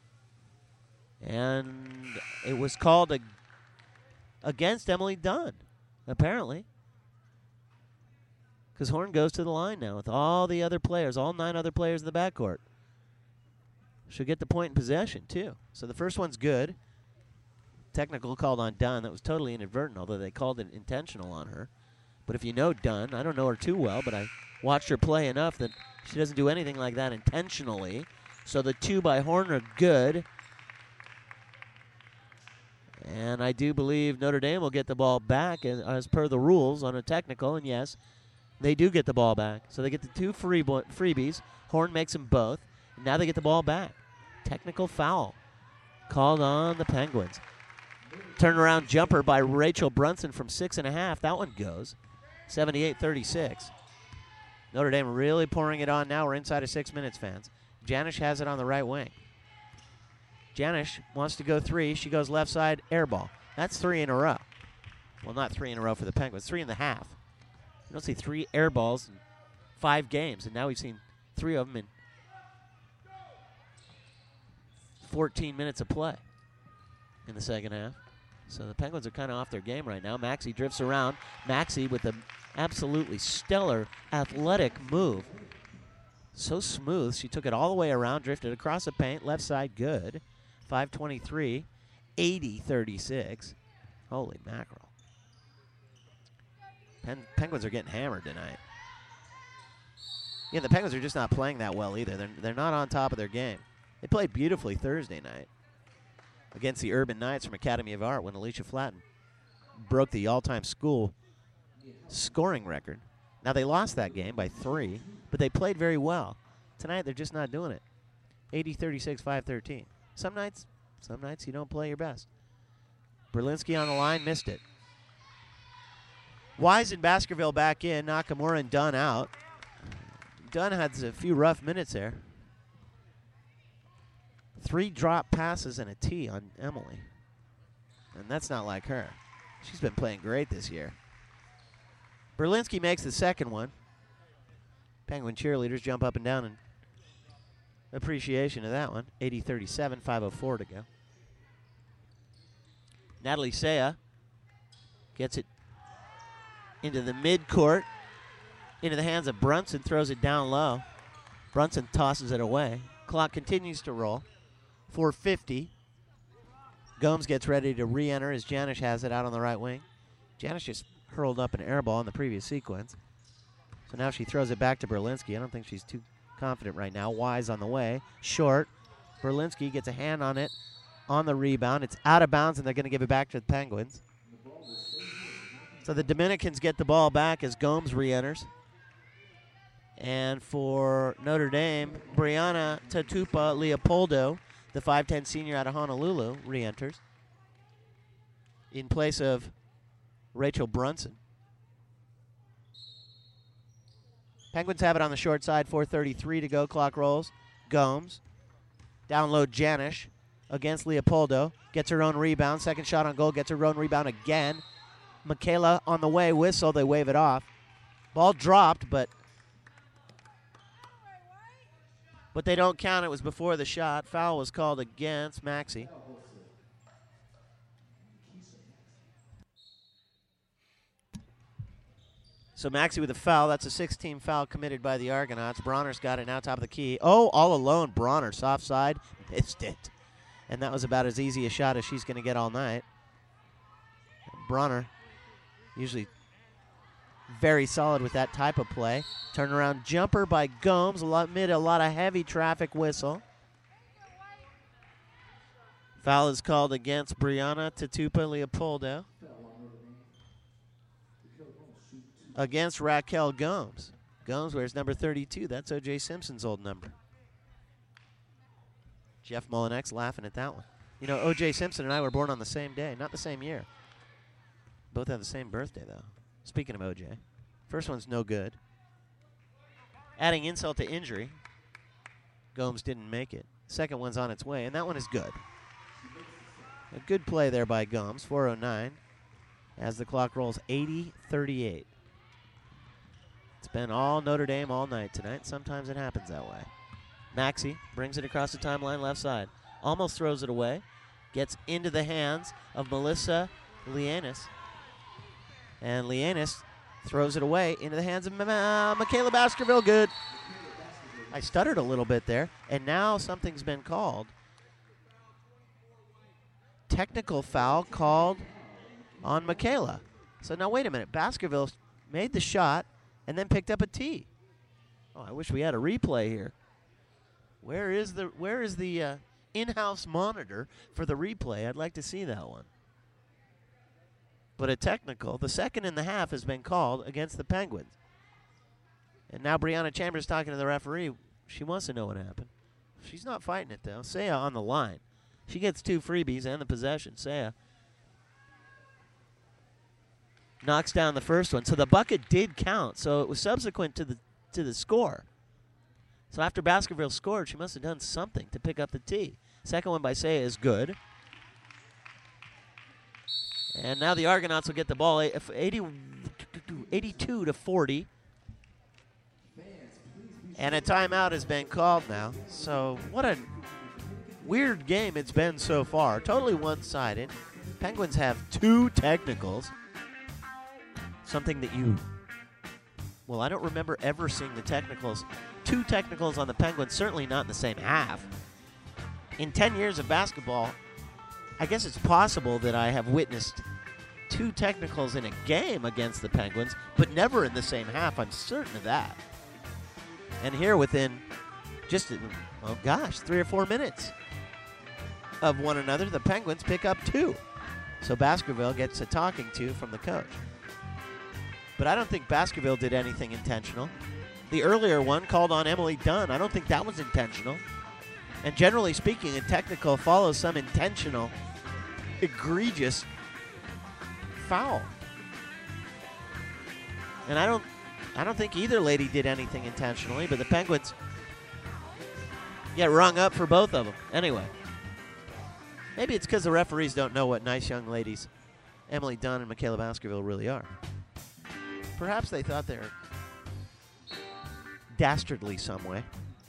And it was called a, against Emily Dunn, apparently. Because Horn goes to the line now with all the other players, all nine other players in the backcourt. She'll get the point in possession, too. So the first one's good. Technical called on Dunn. That was totally inadvertent, although they called it intentional on her. But if you know Dunn, I don't know her too well, but I watched her play enough that she doesn't do anything like that intentionally. So the two by Horn are good. And I do believe Notre Dame will get the ball back as, as per the rules on a technical. And, yes, they do get the ball back. So they get the two free bo- freebies. Horn makes them both. And now they get the ball back. Technical foul called on the Penguins. Turnaround jumper by Rachel Brunson from six and a half. That one goes. seventy-eight thirty-six. Notre Dame really pouring it on now. We're inside of six minutes, fans. Janish has it on the right wing. Janish wants to go three. She goes left side, air ball. That's three in a row. Well, not three in a row for the Penguins. Three and a half. You don't see three air balls in five games, and now we've seen three of them in fourteen minutes of play in the second half. So the Penguins are kind of off their game right now. Maxey drifts around. Maxey with an absolutely stellar athletic move. So smooth. She took it all the way around, drifted across the paint, left side good. five twenty-three, eighty thirty-six. Holy mackerel. Pen- Penguins are getting hammered tonight. Yeah, the Penguins are just not playing that well either. They're, they're not on top of their game. They played beautifully Thursday night against the Urban Knights from Academy of Art when Alicia Flatten broke the all-time school scoring record. Now, they lost that game by three, but they played very well. Tonight, they're just not doing it. eighty thirty-six, five thirteen. Some nights, some nights you don't play your best. Berlinski on the line, missed it. Wise and Baskerville back in. Nakamura and Dunn out. Dunn had a few rough minutes there. Three drop passes and a tee on Emily. And that's not like her. She's been playing great this year. Berlinski makes the second one. Penguin cheerleaders jump up and down in appreciation of that one. eighty thirty-seven, five oh four to go. Natalie Saya gets it into the midcourt, into the hands of Brunson, throws it down low. Brunson tosses it away. Clock continues to roll. four fifty. Gomes gets ready to re-enter as Janish has it out on the right wing. Janish just hurled up an air ball in the previous sequence. So now she throws it back to Berlinski. I don't think she's too confident right now. Wise on the way. Short. Berlinski gets a hand on it on the rebound. It's out of bounds, and they're going to give it back to the Penguins. So the Dominicans get the ball back as Gomes re-enters. And for Notre Dame, Brianna Tatupa Leopoldo, the five ten senior out of Honolulu, re-enters in place of Rachel Brunson. Penguins have it on the short side, four thirty-three to go, clock rolls. Gomes, down low Janish against Leopoldo, gets her own rebound, second shot on goal, gets her own rebound again. Michaela on the way, whistle, they wave it off. Ball dropped, but but they don't count. It was before the shot. Foul was called against Maxey. So Maxey with a foul. That's a six-team foul committed by the Argonauts. Bronner's got it now, top of the key. Oh, all alone, Bronner, soft side, missed it. And that was about as easy a shot as she's going to get all night. Bronner, usually very solid with that type of play. Turnaround jumper by Gomes, a lot, mid a lot of heavy traffic whistle. Foul is called against Brianna Tatupa Leopoldo. Against Raquel Gomes. Gomes wears number thirty-two. That's O J Simpson's old number. Jeff Mullinex laughing at that one. You know, O J Simpson and I were born on the same day, not the same year. Both have the same birthday, though. Speaking of O J, first one's no good. Adding insult to injury, Gomes didn't make it. Second one's on its way, and that one is good. A good play there by Gomes, four oh nine, as the clock rolls eighty thirty-eight. It's been all Notre Dame all night tonight. Sometimes it happens that way. Maxey brings it across the timeline left side. Almost throws it away. Gets into the hands of Melissa Lianis. And Lianis throws it away into the hands of uh, Michaela Baskerville. Good. I stuttered a little bit there. And now something's been called. Technical foul called on Michaela. So now wait a minute. Baskerville made the shot and then picked up a tee. Oh, I wish we had a replay here. Where is the where is the uh, in-house monitor for the replay? I'd like to see that one. But a technical, the second in the half has been called against the Penguins. And now Brianna Chambers talking to the referee. She wants to know what happened. She's not fighting it, though. Saya on the line. She gets two freebies and the possession. Saya knocks down the first one. So the bucket did count. So it was subsequent to the to the score. So after Baskerville scored, she must have done something to pick up the tee. Second one by Saya is good. And now the Argonauts will get the ball eighty, eighty-two to forty. And a timeout has been called now. So what a weird game it's been so far. Totally one-sided. Penguins have two technicals. Something that you, well, I don't remember ever seeing the technicals. Two technicals on the Penguins, certainly not in the same half. In ten years of basketball, I guess it's possible that I have witnessed two technicals in a game against the Penguins, but never in the same half. I'm certain of that. And here within just, oh gosh, three or four minutes of one another, the Penguins pick up two. So Baskerville gets a talking to from the coach. But I don't think Baskerville did anything intentional. The earlier one called on Emily Dunn. I don't think that was intentional. And generally speaking, a technical follows some intentional, egregious foul. And I don't I don't think either lady did anything intentionally, but the Penguins get rung up for both of them. Anyway, maybe it's because the referees don't know what nice young ladies Emily Dunn and Michaela Baskerville really are. Perhaps they thought they were dastardly some way,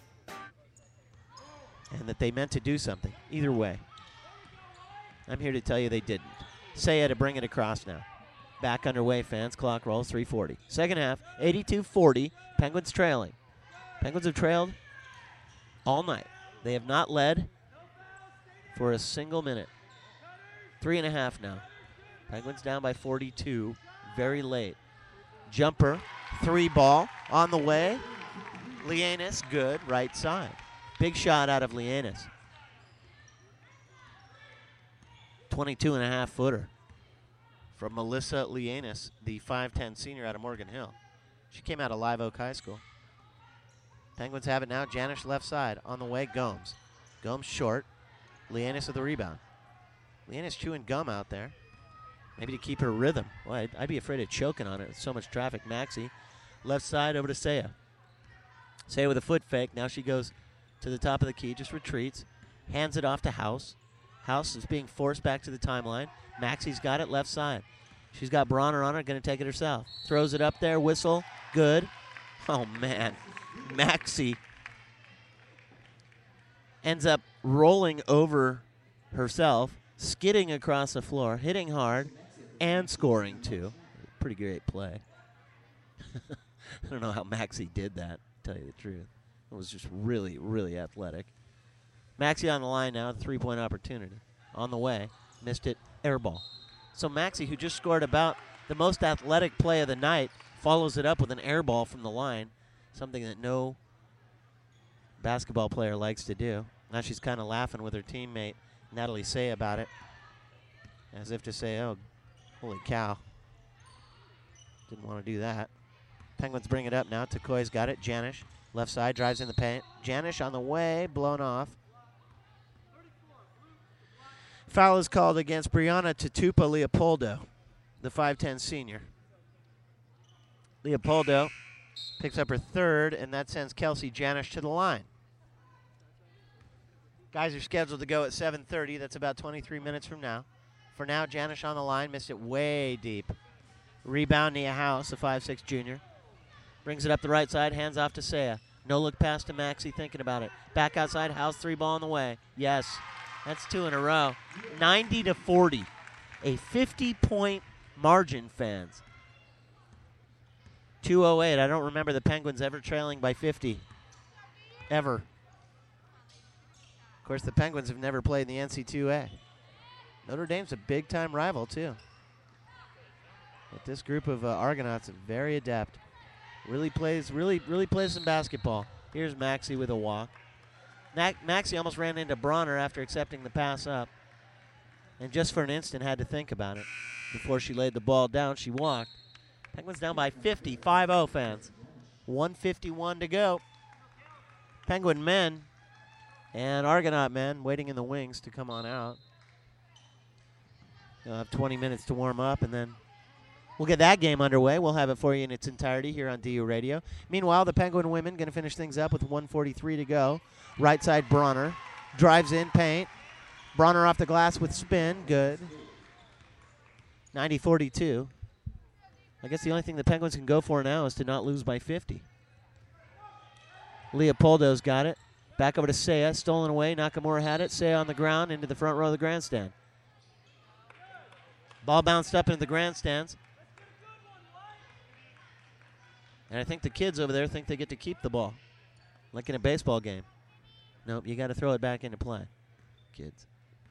and that they meant to do something. Either way, I'm here to tell you they didn't. Saya to bring it across now. Back underway, fans. Clock rolls, three forty. Second half, eighty-two forty. Penguins trailing. Penguins have trailed all night. They have not led for a single minute. Three and a half now. Penguins down by forty-two. Very late. Jumper, three ball, on the way. Lianis, good, right side. Big shot out of Lianis. twenty-two and a half footer from Melissa Lianis, the five ten senior out of Morgan Hill. She came out of Live Oak High School. Penguins have it now. Janish left side, on the way, Gomes. Gomes short. Lianis with the rebound. Lianis chewing gum out there. Maybe to keep her rhythm. Well, I'd, I'd be afraid of choking on it with so much traffic. Maxey, left side over to Saya. Say with a foot fake. Now she goes to the top of the key, just retreats, hands it off to House. House is being forced back to the timeline. Maxie's got it left side. She's got Bronner on her, going to take it herself. Throws it up there, whistle, good. Oh, man. Maxie ends up rolling over herself, skidding across the floor, hitting hard, and scoring too. Pretty great play. I don't know how Maxie did that, to tell you the truth. It was just really, really athletic. Maxie on the line now, three-point opportunity. On the way, missed it, air ball. So Maxie, who just scored about the most athletic play of the night, follows it up with an air ball from the line, something that no basketball player likes to do. Now she's kind of laughing with her teammate, Natalie Say, about it, as if to say, oh, holy cow. Didn't want to do that. Penguins bring it up now. Takoi's got it. Janish, left side, drives in the paint. Janish on the way, blown off. Foul is called against Brianna Tatupa Leopoldo, the five ten senior. Leopoldo picks up her third, and that sends Kelsey Janish to the line. Guys are scheduled to go at seven thirty. That's about twenty-three minutes from now. For now, Janish on the line, missed it way deep. Rebound, Nia House, a five six junior. Brings it up the right side, hands off to Saya. No look pass to Maxie, thinking about it. Back outside, House, three ball on the way. Yes, that's two in a row. ninety to forty. A fifty-point margin, fans. two oh eight. I don't remember the Penguins ever trailing by fifty. Ever. Of course, the Penguins have never played in the N C two A. Notre Dame's a big-time rival, too. But this group of uh, Argonauts are very adept. Really plays, really, really plays some basketball. Here's Maxie with a walk. Na- Maxie almost ran into Bronner after accepting the pass up, and just for an instant had to think about it before she laid the ball down. She walked. Penguins down by fifty, five oh, fans. one fifty-one to go. Penguin men and Argonaut men waiting in the wings to come on out. They'll have twenty minutes to warm up, and then we'll get that game underway. We'll have it for you in its entirety here on D U Radio. Meanwhile, the Penguin women going to finish things up with one forty-three to go. Right side, Bronner. Drives in, paint. Bronner off the glass with spin. Good. ninety forty-two. I guess the only thing the Penguins can go for now is to not lose by fifty. Leopoldo's got it. Back over to Saya. Stolen away. Nakamura had it. Saya on the ground into the front row of the grandstand. Ball bounced up into the grandstands. And I think the kids over there think they get to keep the ball, like in a baseball game. Nope, you got to throw it back into play, kids.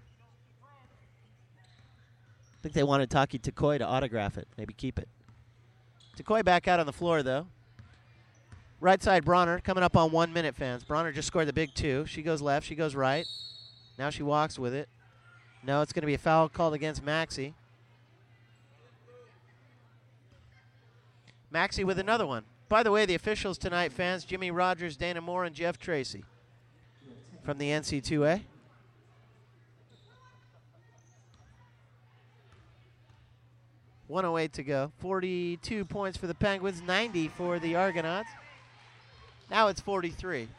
I think they wanted Taki Takoi to autograph it, maybe keep it. Takoi back out on the floor, though. Right side, Bronner, coming up on one minute, fans. Bronner just scored the big two. She goes left, she goes right. Now she walks with it. No, it's going to be a foul called against Maxie. Maxie with another one. By the way, the officials tonight, fans, Jimmy Rogers, Dana Moore, and Jeff Tracy from the N C two A. one oh eight to go. forty-two points for the Penguins, ninety for the Argonauts. Now it's forty-three.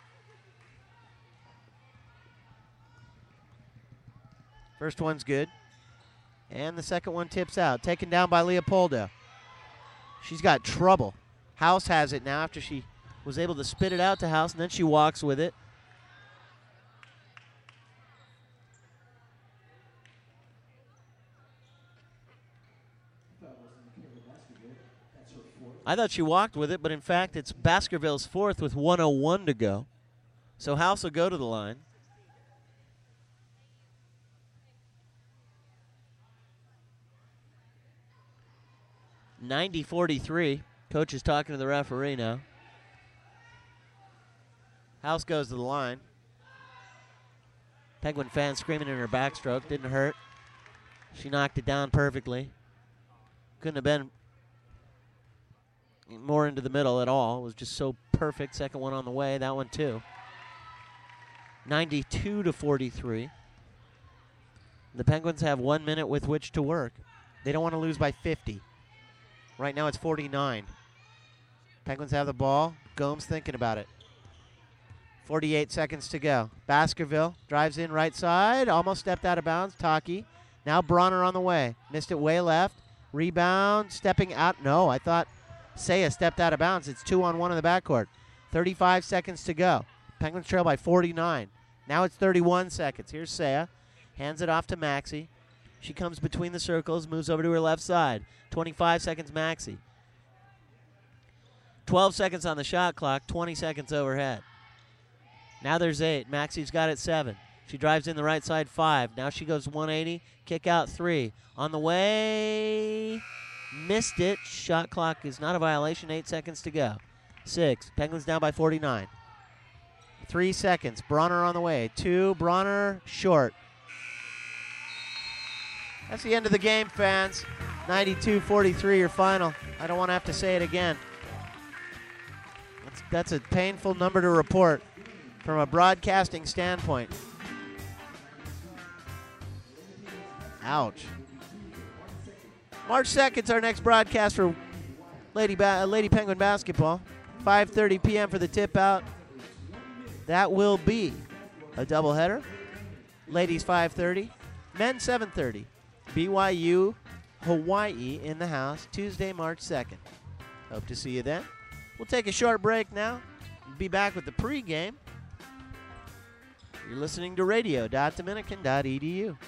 First one's good. And the second one tips out. Taken down by Leopoldo. She's got trouble. House has it now after she was able to spit it out to House, and then she walks with it. I thought she walked with it, but in fact it's Baskerville's fourth with one oh one to go. So House will go to the line. ninety forty-three. Coach is talking to the referee now. House goes to the line. Penguin fan screaming in her backstroke. Didn't hurt. She knocked it down perfectly. Couldn't have been more into the middle at all. It was just so perfect. Second one on the way. That one too. ninety-two to forty-three. The Penguins have one minute with which to work. They don't want to lose by fifty. Right now it's forty-nine. Penguins have the ball. Gomes thinking about it. forty-eight seconds to go. Baskerville drives in right side. Almost stepped out of bounds. Taki. Now Bronner on the way. Missed it way left. Rebound. Stepping out. No, I thought Saya stepped out of bounds. It's two on one in the backcourt. thirty-five seconds to go. Penguins trail by forty-nine. Now it's thirty-one seconds. Here's Saya. Hands it off to Maxey. She comes between the circles. Moves over to her left side. twenty-five seconds Maxey. twelve seconds on the shot clock. twenty seconds overhead. Now there's eight. Maxey's got it seven. She drives in the right side five. Now she goes one eighty. Kick out three. On the way. Missed it. Shot clock is not a violation. Eight seconds to go. Six. Penguins down by forty-nine. Three seconds. Bronner on the way. Two. Bronner short. That's the end of the game, fans. ninety-two forty-three your final. I don't want to have to say it again. That's, that's a painful number to report from a broadcasting standpoint. Ouch. March second's our next broadcast for Lady, ba- Lady Penguin basketball. five thirty p.m. for the tip out. That will be a doubleheader. Ladies five thirty, men seven thirty. B Y U Hawaii in the house Tuesday, March second. Hope to see you then. We'll take a short break now. We'll be back with the pregame. You're listening to radio dot dominican dot e d u.